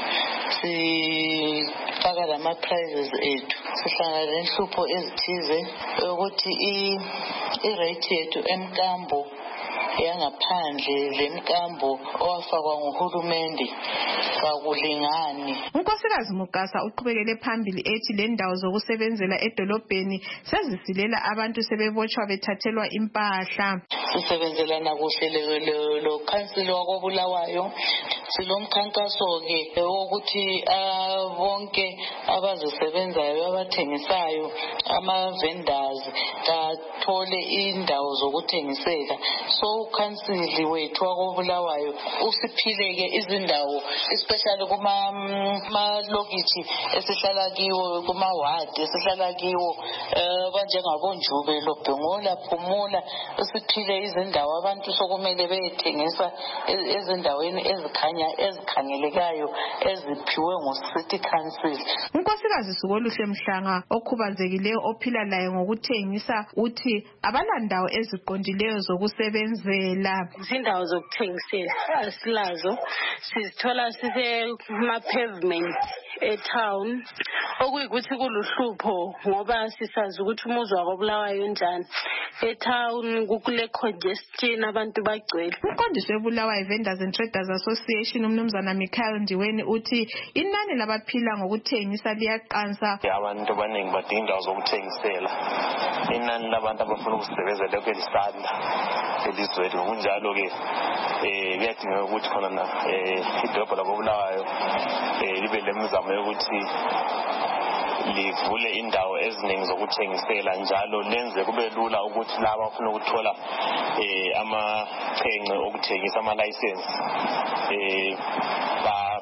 sifaka lama prices ethu sihlangana lenhlupho ezithize ukuthi i-rate yethu emkambo yangaphandle lemkambo owafakwa nguhulumende kakulingani. Unkosikazi Mugasa uqhubekele phambili ethi le ndawo zokusebenzela edolobheni sezisilela abantu sebebotshwa bethathelwa impahla. Sisebenzelana kuhle lo council wakobulawayo. Silomkhankaso ke wokuthi bonke abazisebenzayo abathengisayo ama vendors bathole indawo zokuthengisela. So ukhansili wethu wakobulawayo usiphileke izindawo especially kuma malokithi esihlala kiwo kuma ward esihlala kiwo abanjengabonjube loBhengola Phumula usiphile izindawo abantu sokumele beyethengisa ezindaweni ezikhanya ezikhangelekayo eziphiwe nguCity Council. Unkosikazi Sukoluhle Mhlanga okhubazekileyo ophila laye ngokuthengisa uthi abalandawo eziqondileyo zokusebenzela. Izindawo zokuthengisela asilazo sizithola sise kuma pavement e-town okuyikuthi kuluhlupho ngoba sisazi ukuthi umuzwa wakobulawayo njani e-town kukule congestion abantu bagcwele. Umqondisi webulawayo Vendors and Traders Association umnumzana Michael Ndiweni uthi inani labaphila ngokuthengisa liyaqansa. Abantu abaningi badinga indawo zokuthengisela. Inani labantu abafuna ukusebenzela lokho lisanda elizweni ngokunjalo ke eh kuyadingeka ukuthi khona na eh idolobha lakobulawayo eh libe lemizamo yokuthi livule indawo eziningi zokuthengisela njalo lenze kube lula ukuthi laba abafuna ukuthola eh amachenge okuthengisa ama license eh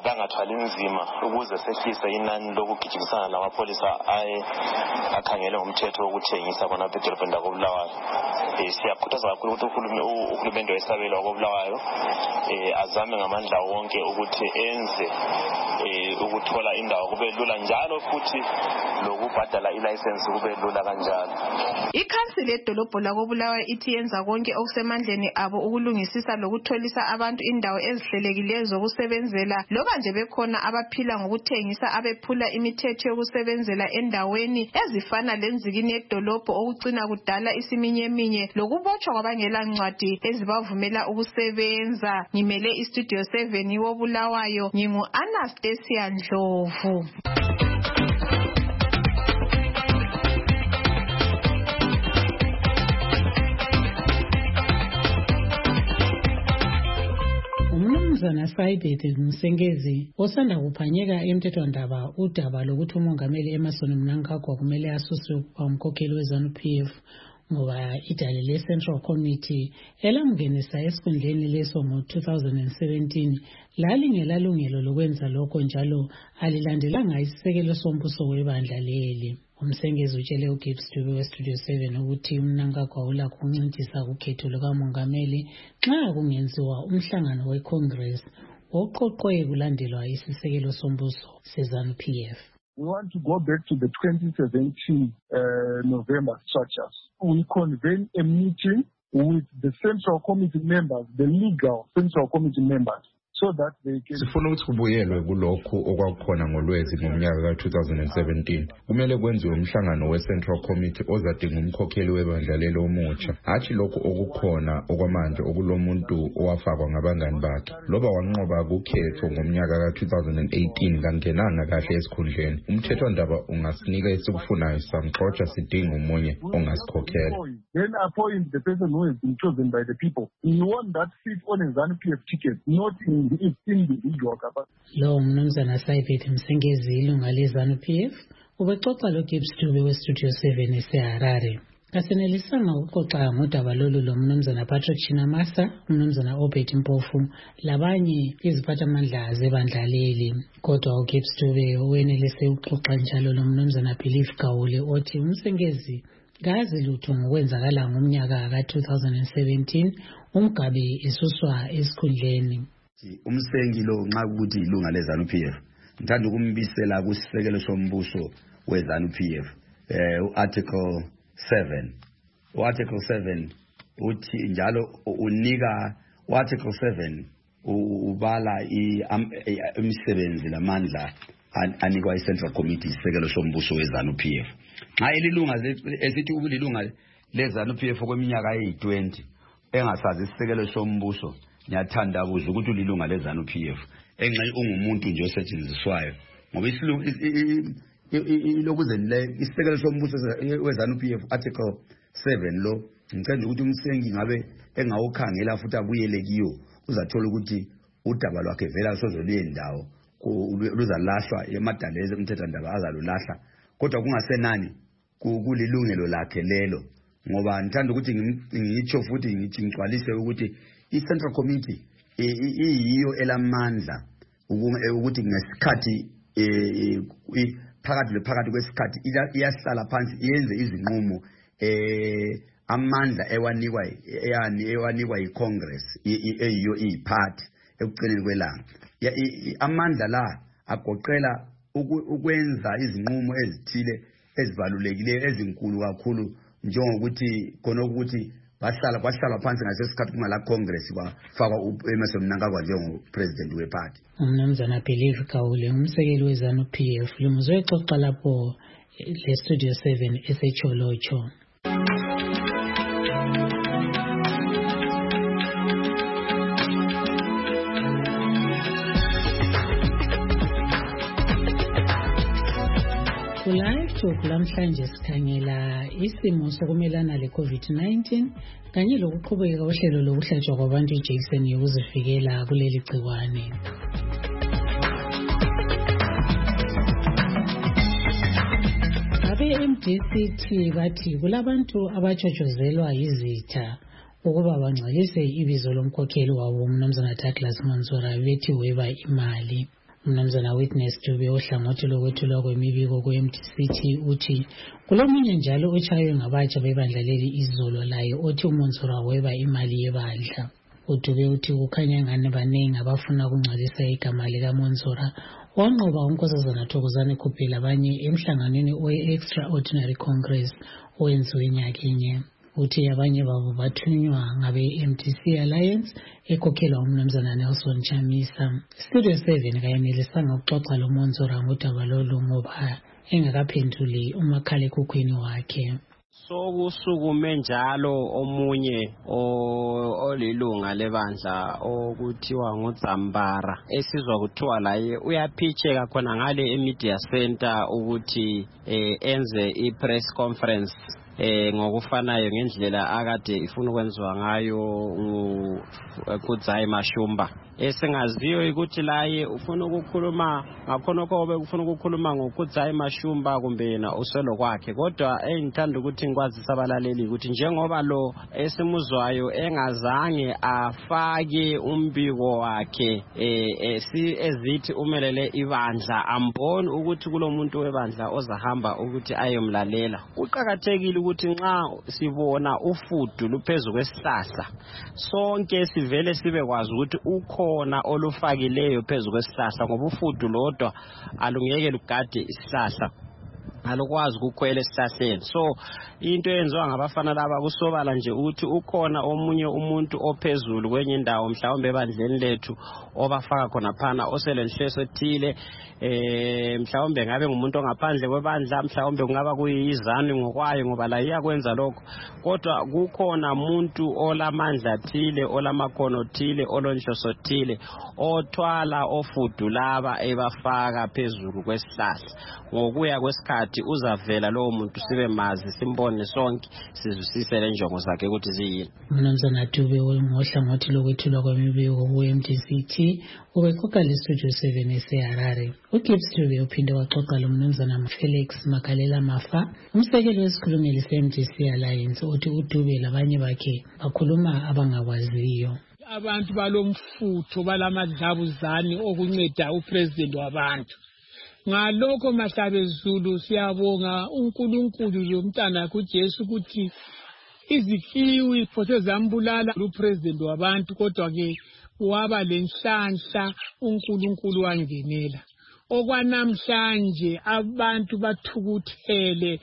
bangathwali nzima ukuze sehlise inani lokugijimisana namapholisa aye akhangele ngomthetho wokuthengisa khona edolobheni lakoBulawayo. Siyakhuthaza kakhulu ukuthi uhulumende wesabelo wakoBulawayo azame ngamandla wonke ukuthi enze ukuthola indawo kube lula njalo futhi lokubhadala ilayisensi kube lula kanjalo. Ikhansili yedolobho lakoBulawayo ithi yenza konke okusemandleni abo ukulungisisa lokutholisa abantu indawo ezihlelekileyo zokusebenzela loba nje bekhona abaphila ngokuthengisa abephula imithetho yokusebenzela endaweni ezifana lenzikini yedolobho okucina kudala isiminyeminye lokubotshwa kwabangela ncwadi ezibavumela ukusebenza. Ngimele istudio seven woBulawayo, ngingu Anastasia Ndlovu. Umnumzana Saibete Msengezi osanda kuphanyeka emthethwandaba udaba lokuthi umongameli Emmerson Mnangagwa kumele asuswe umkhokheli weZANU-P F ngoba idale le-Central Committee elamngenisa esikhundleni leso ngo-two thousand seventeen lalingelalungelo lokwenza lokho njalo alilandelanga isisekelo sombuso webandla leli. Umsengezi utshele uGibbs Dube weStudio seven ukuthi uMnangagwa ulakho ukuncintisa kukhetho lukamongameli nxa kungenziwa umhlangano weCongress oqoqwe kulandelwa isisekelo sombuso seZANU-P F. We want to go back to the twenty seventeen uh, November structures. We convene a meeting with the Central Committee members, the legal Central Committee members, so that they can... Sifuna ukuthi kubuyelwe kulokhu okwakukhona ngolwezi ngomnyaka ka two thousand seventeen. Kumele kwenziwe umhlangano we-Central Committee ozadinga umkhokheli webandla lelo omutsha. Hathi lokhu okukhona okwamanje okulomuntu owafakwa ngabangani bakhe. Loba wanqoba kukhetho ngomnyaka ka two thousand eighteen kangenanga kahle esikhundleni. Umthethwandaba ungasinika esikufunayo samxotsha sidinga umunye ongasikhokhela. Then appoint the person who has been chosen by the people. You want that seat on a ZANU-P F ticket, not in individual capacity. Lo mnumzana Saibete Msengezi ilunga leZANU-P F ubexoxa loGibbs Dube weStudio seven eseHarare. Kasenelisanga ukuxoxa ngodaba lolu lo mnumzana Patrick Chinamasa, mnumzana Obed Mpofu labanye iziphathamandla zebandla leli. Kodwa uGibbs Dube wenelise ukuxoxa njalo lo mnumzana Belief Gawule othi umsengezi gazi lutho ngokwenzakala ngomnyaka ka two thousand seventeen umgabe esuswa esikhundleni. Umsengi lo nxa ukuthi ilunga leZANU-P F ngithanda ukumbisela kusisekelo sombuso weZANU-P F eh uarticle seven. Uarticle seven uthi njalo unika uarticle seven ubala imisebenzi lamandla anikwa iCentral Committee isekelo sombuso weZANU-P F. Nxa ililunga esithi ubulilunga leZANU-P F okweminyaka eyi twenty engasazi isekelo sombuso ngiyathanda kuze ukuthi ulilunga leZANU-P F enxa ungumuntu nje osetshenziswayo ngoba isilungu ilokuzenile isekelo sombuso weZANU-P F article seven lo ngicela ukuthi umsengi ngabe engawukhangela futhi abuyele kiyo uzathola ukuthi udaba lwakhe vela sozoluye indawo luzalahlwa emadaleze umthethwandaba azalulahla kodwa kungasenani kulilungelo lakhe lelo ngoba ngithanda ukuthi ngitsho futhi ngithi ngicwalise ukuthi iCentral Committee iyiyo elamandla ukuthi ngesikhathi phakathi lephakathi kwesikhathi iyahlala phansi iyenze izinqumo amandla ewanikwa yani ewanikwa iCongress eyiyo iparty ekucineni kwelanga amandla la agoqela ukwenza izinqumo ezithile ezibalulekileyo ezinkulu kakhulu njengokuthi khona ukuthi bahlala kwahlala phansi ngasesikhathi kungala Congress kwafakwa uEmmerson Mnangagwa njengopresident weparty. Umnumzana Belief Gawule umsekeli weZANU-P F lumuzwe xoxa lapho le Studio seven esecholocho. Live talk lamhlanje sikhangela isimo sokumelana le-COVID nineteen kanye lokuqhubeka kohlelo lokuhlatshwa kwabantu ijekiseni yokuzivikela kuleli gciwane. Abe-M D C T bathi kulabantu abatshotshozelwa yizitha ukuba bangcwalise ibizo lomkhokheli wabo umnumzana Douglas Mansora bethi weba imali. Mnumzana Witness Dube ohlangothi lokwethulwa kwemibiko ku-M D C T uthi kulomunye njalo otshaywe ngabatsha bebandla leli izolo laye othi uMonzora weba imali yebandla. UDube uthi kukhanya ngani baningi abafuna ukungcwalisa igama likaMonzora wanqoba uNkosazana Thokozani Khuphela abanye emhlanganweni we-Extraordinary Congress owenziwe nyakenye. Uthi abanye babo bathunywa ngabe-M D C Alliance ekhokhelwa uMnumzana Nelson Chamisa. Studio seven kayenelisanga ukuxoxa lo Monzora ngodaba lolu ngoba engakaphenduli umakhalekhukhwini wakhe. So kusukume njalo omunye olilunga lebandla okuthiwa nguZambara esizwa kuthiwa laye uyaphitsheka khona ngale eMedia Center ukuthi enze ipress conference eh ngokufanayo ngendlela akade ifuna ukwenziwa ngayo uKudzayi Mashumba. Esingaziyo ukuthi laye ufuna ukukhuluma ngakhonokho obe ufuna ukukhuluma ngoKudzayi Mashumba kumbe yena uselo kwakhe, kodwa engithanda ukuthi ngikwazisa abalaleli ukuthi njengoba lo esimuzwayo engazange afake umbiko wakhe eh si ezithi umelele ibandla, amboni ukuthi kulomuntu webandla ozahamba ukuthi ayomlalela. Uqhakathekile ukuthi nxa sibona ufudu luphezulu kwesihlahla sonke sivele sibe kwazi ukuthi ukhona olufakileyo phezulu kwesihlahla, ngoba ufudu lodwa alungeke lugade isihlahla, alukwazi ukukhwela esihlahleni. So into eyenziwa ngabafana laba kusobala nje ukuthi ukhona omunye umuntu ophezulu kwenye indawo mhlawumbe ebandleni lethu obafaka khona phana oselenhleso ethile, eh mhlawumbe ngabe ngumuntu ongaphandle kwebandla, mhlawumbe kungaba kuyizanu ngokwayo ngoba la iyakwenza lokho, kodwa kukhona umuntu olamandla athile, olamakhono athile, olonhloso athile othwala ofudu laba ebafaka phezulu kwesihlahla. Ngokuya kwesikhathi uzavela lowo muntu sibe mazi simbone sonke sizwisise le njongo zakhe ukuthi ziyini. Mnumzana Dube ngohlangothi lokwethulwa kwemibiko ku-M D C T ubexoxa le-Studio seven eseHarare. uGibbs Dube uphinde waxoxa lo Mnumzana Felix Makalela Mafa, umsekeli wesikhulumeli se-M D C Alliance, othi uDube labanye bakhe bakhuluma abangakwaziyo. Abantu balomfutho balamadlabuzane okunceda upresident wabantu. Ngalokho Mahlabezulu siyabonga uNkulunkulu lomntana kuJesu ukuthi izifiwi phose zambulala upresident wabantu, kodwa ke waba lenhlanhla uNkulunkulu wangenela. Okwanamhlanje abantu bathukuthele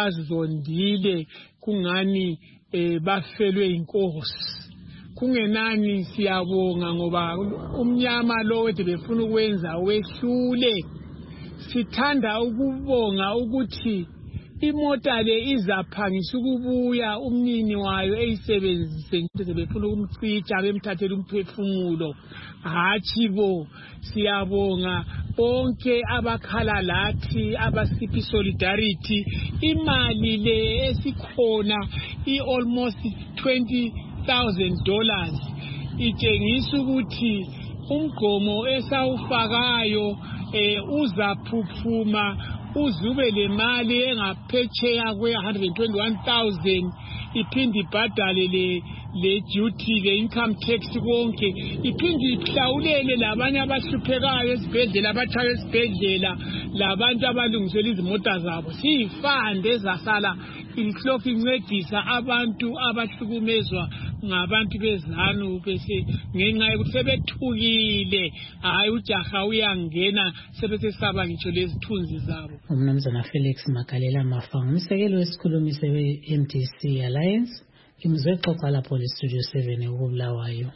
bazondile kungani eh, bafelwe inkosi. Kungenani siyabonga ngoba umnyama lo wethu befuna ukwenza wehlule. Sithanda ukubonga ukuthi imota le izaphangisa ukubuya umnini wayo eyisebenzise ukuthi befuna ukumchitha bemthathela umphefumulo. Hatshi bo, siyabonga bonke abakhala lathi abasiphi solidarity. Imali le esikhona i almost twenty thousand dollars itshengisa ukuthi umgomo esawufakayo eh uzaphuphuma uzube le mali engaphetsheya kwe one hundred twenty-one thousand, iphindi ibhadale le le duty le income tax konke, iphindi ihlawulele labanye abahluphekayo esibhedlela, abathaya esibhedlela, labantu abalungisela izimota zabo. Siyifande ezasala inhloko incedisa abantu abahlukumezwa ngabantu bezanu bese ngenxa yokuthi sebethukile, hayi ujaha uyangena sebesesaba ngitsho lezithunzi zabo. Umnumzana Felix Makalela Mafa, umsekeli wesikhulumi se-M D C Alliance, imizwe exoxa lapho le-Studio seven ekubulawayo.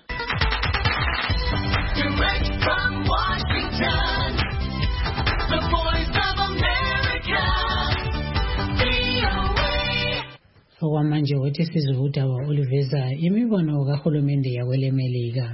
Direct from Washington, the voice of America, V O A. Okwamanje wethi sizwe udaba oluveza imibono kahulumende yakwele Melika.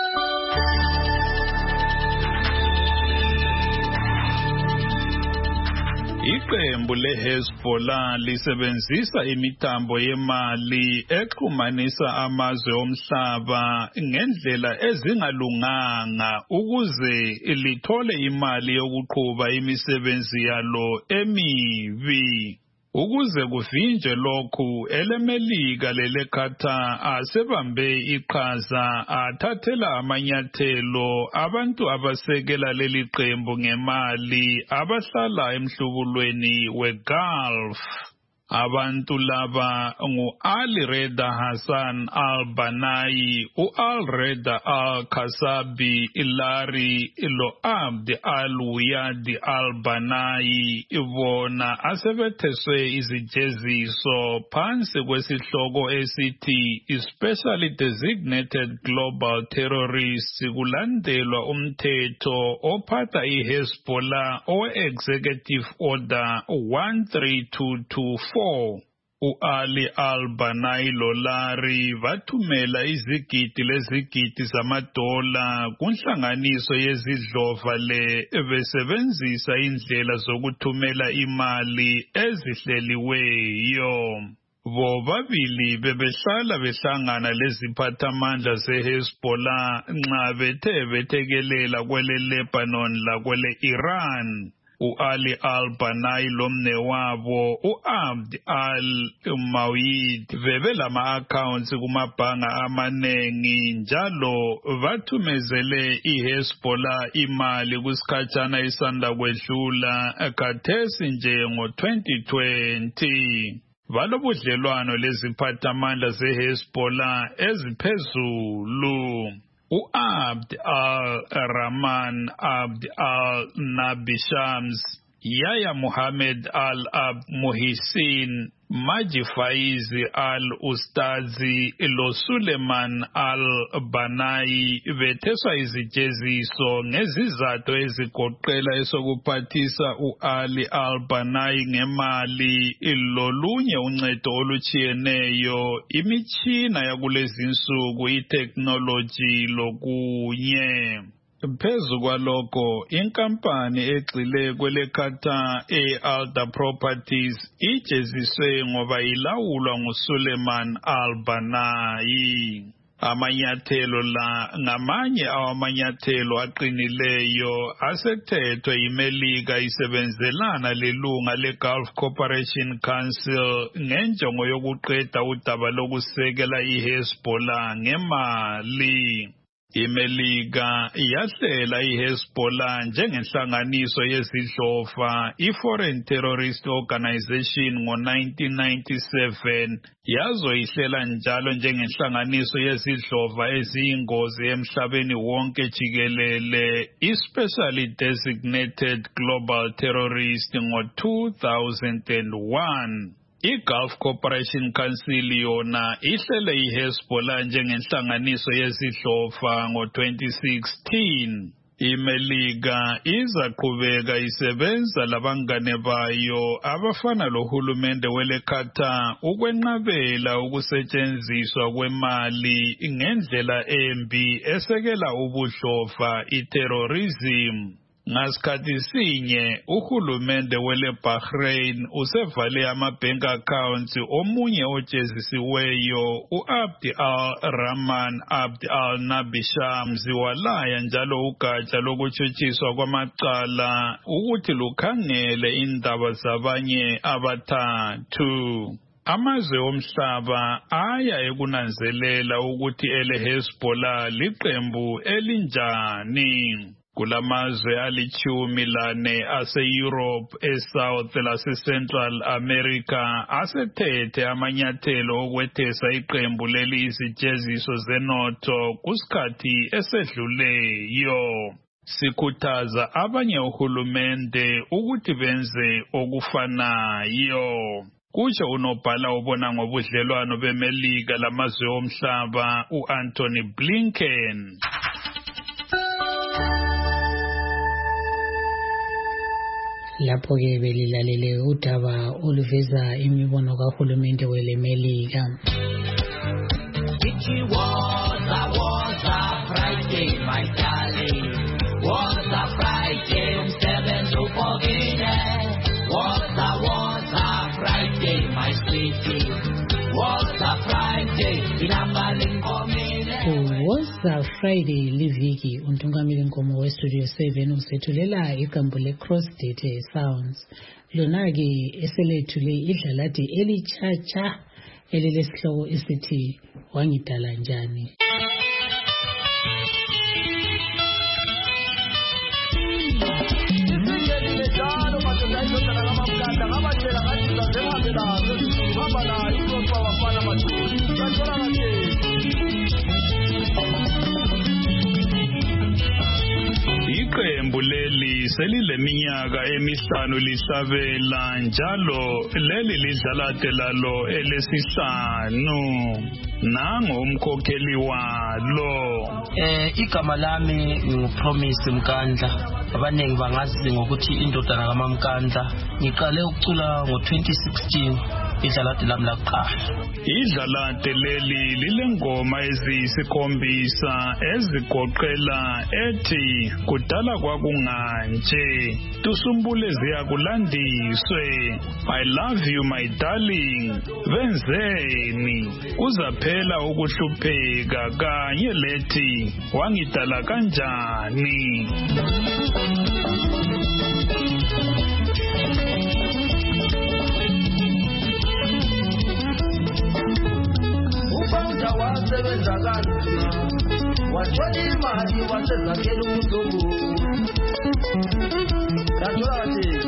Iqembu leHezbollah lisebenzisa imithambo yemali exhumanisa amazwe omhlaba ngendlela ezingalunganga ukuze lithole imali yokuqhuba imisebenzi yalo emibi. Ukuze kuvinjwe lokhu, elemelika leleKatar asebambe iqhaza athathela amanyathelo abantu abasekela leli qembu ngemali abahlala emhlubulweni weGulf. Abantu laba ngu-Ali Reda Hassan al-Banai, u-Al Reda al-Kasabi, Ilari lo-Abd al-Wiyadi al-Banai, bona asebetheswe izijeziso phansi kwesihloko esithi Especially Designated Global Terrorists kulandelwa umthetho ophatha iHezbollah owe-Executive Order one three two two four. U-Ali al-Banai lo-Lari bathumela izigidi lezigidi zamadola kunhlanganiso yezidlova le besebenzisa indlela zokuthumela imali ezihleliweyo. Bobabili bebehlala behlangana leziphathamandla ze-Hezbollah nxa bethe bethekelela kwele Lebanon lakwele Iran. U-Ali al-Banai lomnewabo u-Abd al-Mawid bebelama-accounts kumabhanga amanengi njalo bathumezele iHezbollah imali kusikhatshana isanda kwedlula khathesi nje ngo-twenty twenty. Balobudlelwano leziphathamandla ze-Hezbollah eziphezulu. U-Abd al-Rahman Abd al-Nabishams, Yahya Muhammad al-Abd Muhsin, Maji Faizi al-Ustazi lo Suleiman al-Banai betheswa izijeziso ngezizathu ezigoqela esokuphathisa u-Ali al-Banai ngemali lolunye uncedo olutshiyeneyo, imitshina yakulezinsuku, itechnology lokunye. Phezu kwalokho, inkampani egxile kweleKatar e-Alda Properties ijeziswe ngoba ilawulwa nguSuleiman al-Banai. Amanyathelo la ngamanye awamanyathelo aqinileyo asethethwe iMelika isebenzelana lelunga leGulf Cooperation Council ngenjongo yokuqeda udaba lokusekela iHezbollah ngemali. iMelika yahlela iHezbollah njengenhlanganiso yezidlova, i-Foreign Terrorist Organization ngo-nineteen ninety-seven, yazoyihlela njalo njengenhlanganiso yezidlova eziyingozi emhlabeni wonke jikelele, especially designated global terrorist ngo-two thousand one. I-Gulf Cooperation Council yona ihlele iHezbollah njengenhlanganiso yezidlova ngo-twenty sixteen. iMelika izaqhubeka isebenza labangane bayo abafana lohulumende weleKatar ukwenqabela ukusetshenziswa kwemali ngendlela embi esekela ubudlova, iterrorism. Ngasikhathi sinye uhulumende wele Bahrain usevale ama-bank accounts omunye ojezisiweyo u-Abd al-Rahman Abd al-Nabishams, walaya njalo ugatsha lokutshutshiswa kwamacala ukuthi lukhangele indaba zabanye abathathu. Amazwe omhlaba aya ekunanzelela ukuthi ele-Hezbollah liqembu elinjani. Kulamazwe alichumi lane ase-Europe, e-South lase-Central America asethethe amanyathelo okwethesa iqembu leli izijeziso zenotho kusikhathi esedluleyo. Sikhuthaza abanye uhulumende ukuthi benze okufanayo. Kutsho unobhala obona ngobudlelwano beMelika lamazwe omhlaba u-Anthony Blinken. Lapho ke belilalele udaba oluveza imibono kahulumende weleMelika. Woza Friday liviki untungamili nkomo we Studio seven usethulela iqembu le Cross Date Sounds lona-ke eselethule idlalade elichacha elilesihloko esithi wangidala njani. Iqembu leli selileminyaka emihlanu lihlabela njalo leli lidlalade lalo elesihlanu. Nango umkhokheli walo. Eh igama lami nguPromise Mkandla. Abanengi bangazi ngokuthi indodana kaMamkandla. Ngiqale ukucula ngo twenty sixteen. Idlalade lami lakuqala. Idlalade leli lilengoma eziyisikhombisa ezigoqela ethi kudala kwakunganje, tusumbule ziyakulandiswe, I love you my darling, benzeni, kuzaphela ukuhlupheka, kanye lethi wangidala kanjani. Wasebenza kanzima wathola imali wasezakela umzungu kanjani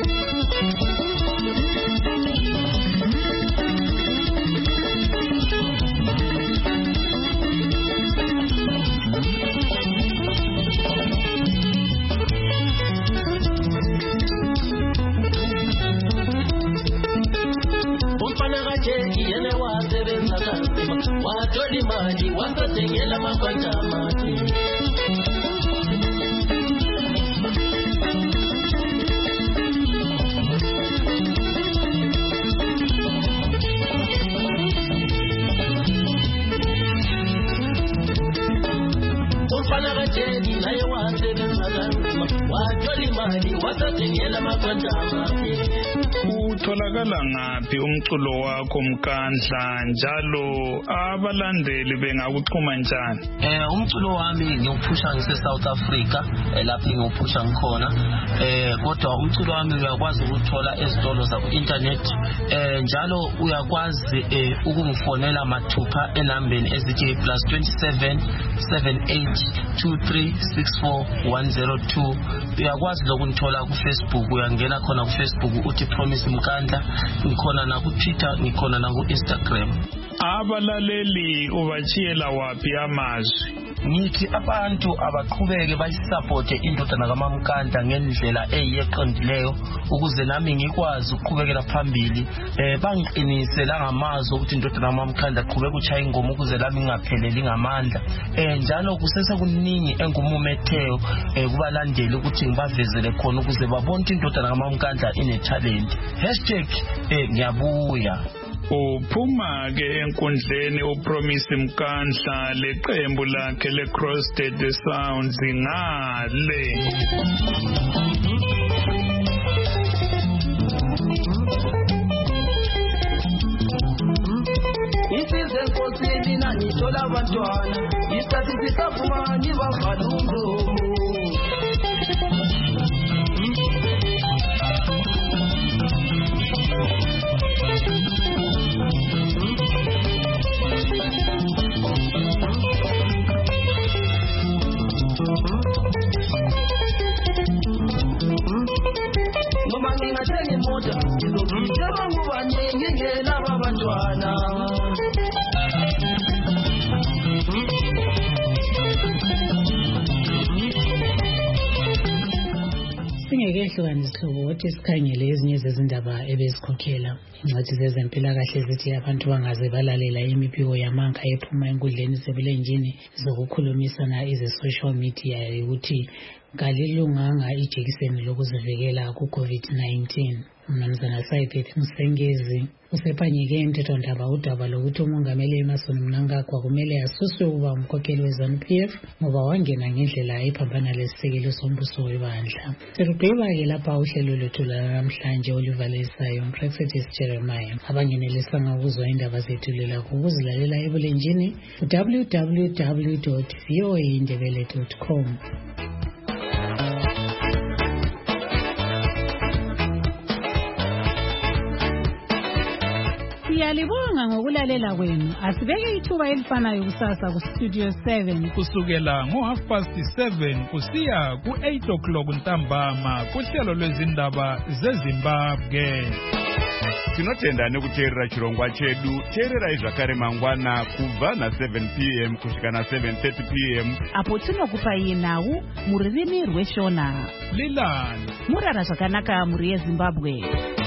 umfana kanje yena wasebenza kanzima wathola imali wasazengela amakhanda amathi umfana kanje naye wasebenza kanzima wathola imali wasazengela amakhanda amathi. Utholakala ngaphi umculo wakho Mkandla njalo abalandeli bengakuxhuma njani? Eh umculo wami ngiwuphusha ngise South Africa lapho ngiwuphusha ngikhona eh kodwa umculo wami uyakwazi ukuthola ezitolo zaku internet eh njalo uyakwazi ukungifonela mathupha enambeni ezithi plus twenty-seven seven eight two three six four one zero two. Uyakwazi lokungithola ku Facebook, uyangena khona ku Facebook uthi Promise Mkandla, ngikhona na ku Twitter, ngikhona na ku Instagram. Abalaleli ubachiyela wapi amazwi? Ngithi abantu abaqhubeke bayisupport indodana kaMamkandla ngendlela eyiqondileyo ukuze nami ngikwazi ukuqhubekela phambili eh bangiqinise la ngamazi ukuthi indodana kaMamkandla aqhubeke ukuchaya ingoma ukuze lami ngingapheleli ngamandla eh njalo kusese kuningi engumumetheo eh kubalandeli ukuthi ngibavezele khona ukuze babone indodana kaMamkandla ine talent hashtag eh ngiyabuya. Uphuma ke enkundleni uPromise Mkandla leqembu lakhe leCrossed the Sounds ngale. Isize nkosini na nithola abantwana isikhathi sisaphuma nibavala umlomo. Noma ngingathenga imoto ngizokutshela ngubani ngingela abantwana. Singekehlukanisa isihlobo ukuthi sikhangele ezinye zezindaba ebezikhokhela incwadi zezempilakahle zithi abantu bangaze balalela imibiko yamanga ephuma enkundleni zebulenjini zokukhulumisana eze-social media ukuthi kalilunganga ijekiseni lokuzivikela ku-COVID nineteen. Mnumzana Saiphethe Msengezi usephanyeke emthethwandaba udaba lokuthi umongameli Emmerson Mnangagwa kumele asuswe ukuba umkhokheli we-ZANU-P F ngoba wangena ngendlela ephambana lesisekelo sombuso webandla. Sekugqiba-ke lapha uhlelo lwethu lanamhlanje oluvalisayo uMpraxetis Jeremiah abangenelisanga ukuzwa indaba zethu lela ukuzilalela ebulenjini w w w dot v o a indebele dot com. Siyalibonga ngokulalela kwenu. Asibeke ithuba elifanayo kusasa ku Studio seven. Kusukela ngo half past seven kusiya ku eight o'clock ntambama kuhlelo lwezindaba zeZimbabwe. Tinotenda nekuteerera chirongwa chedu. Teererai zvakare mangwana kubva na seven p m kusvika na seven thirty p m apo tinokupai nhau mururimi rweshona. Lilani murara zvakanaka muri yeZimbabwe.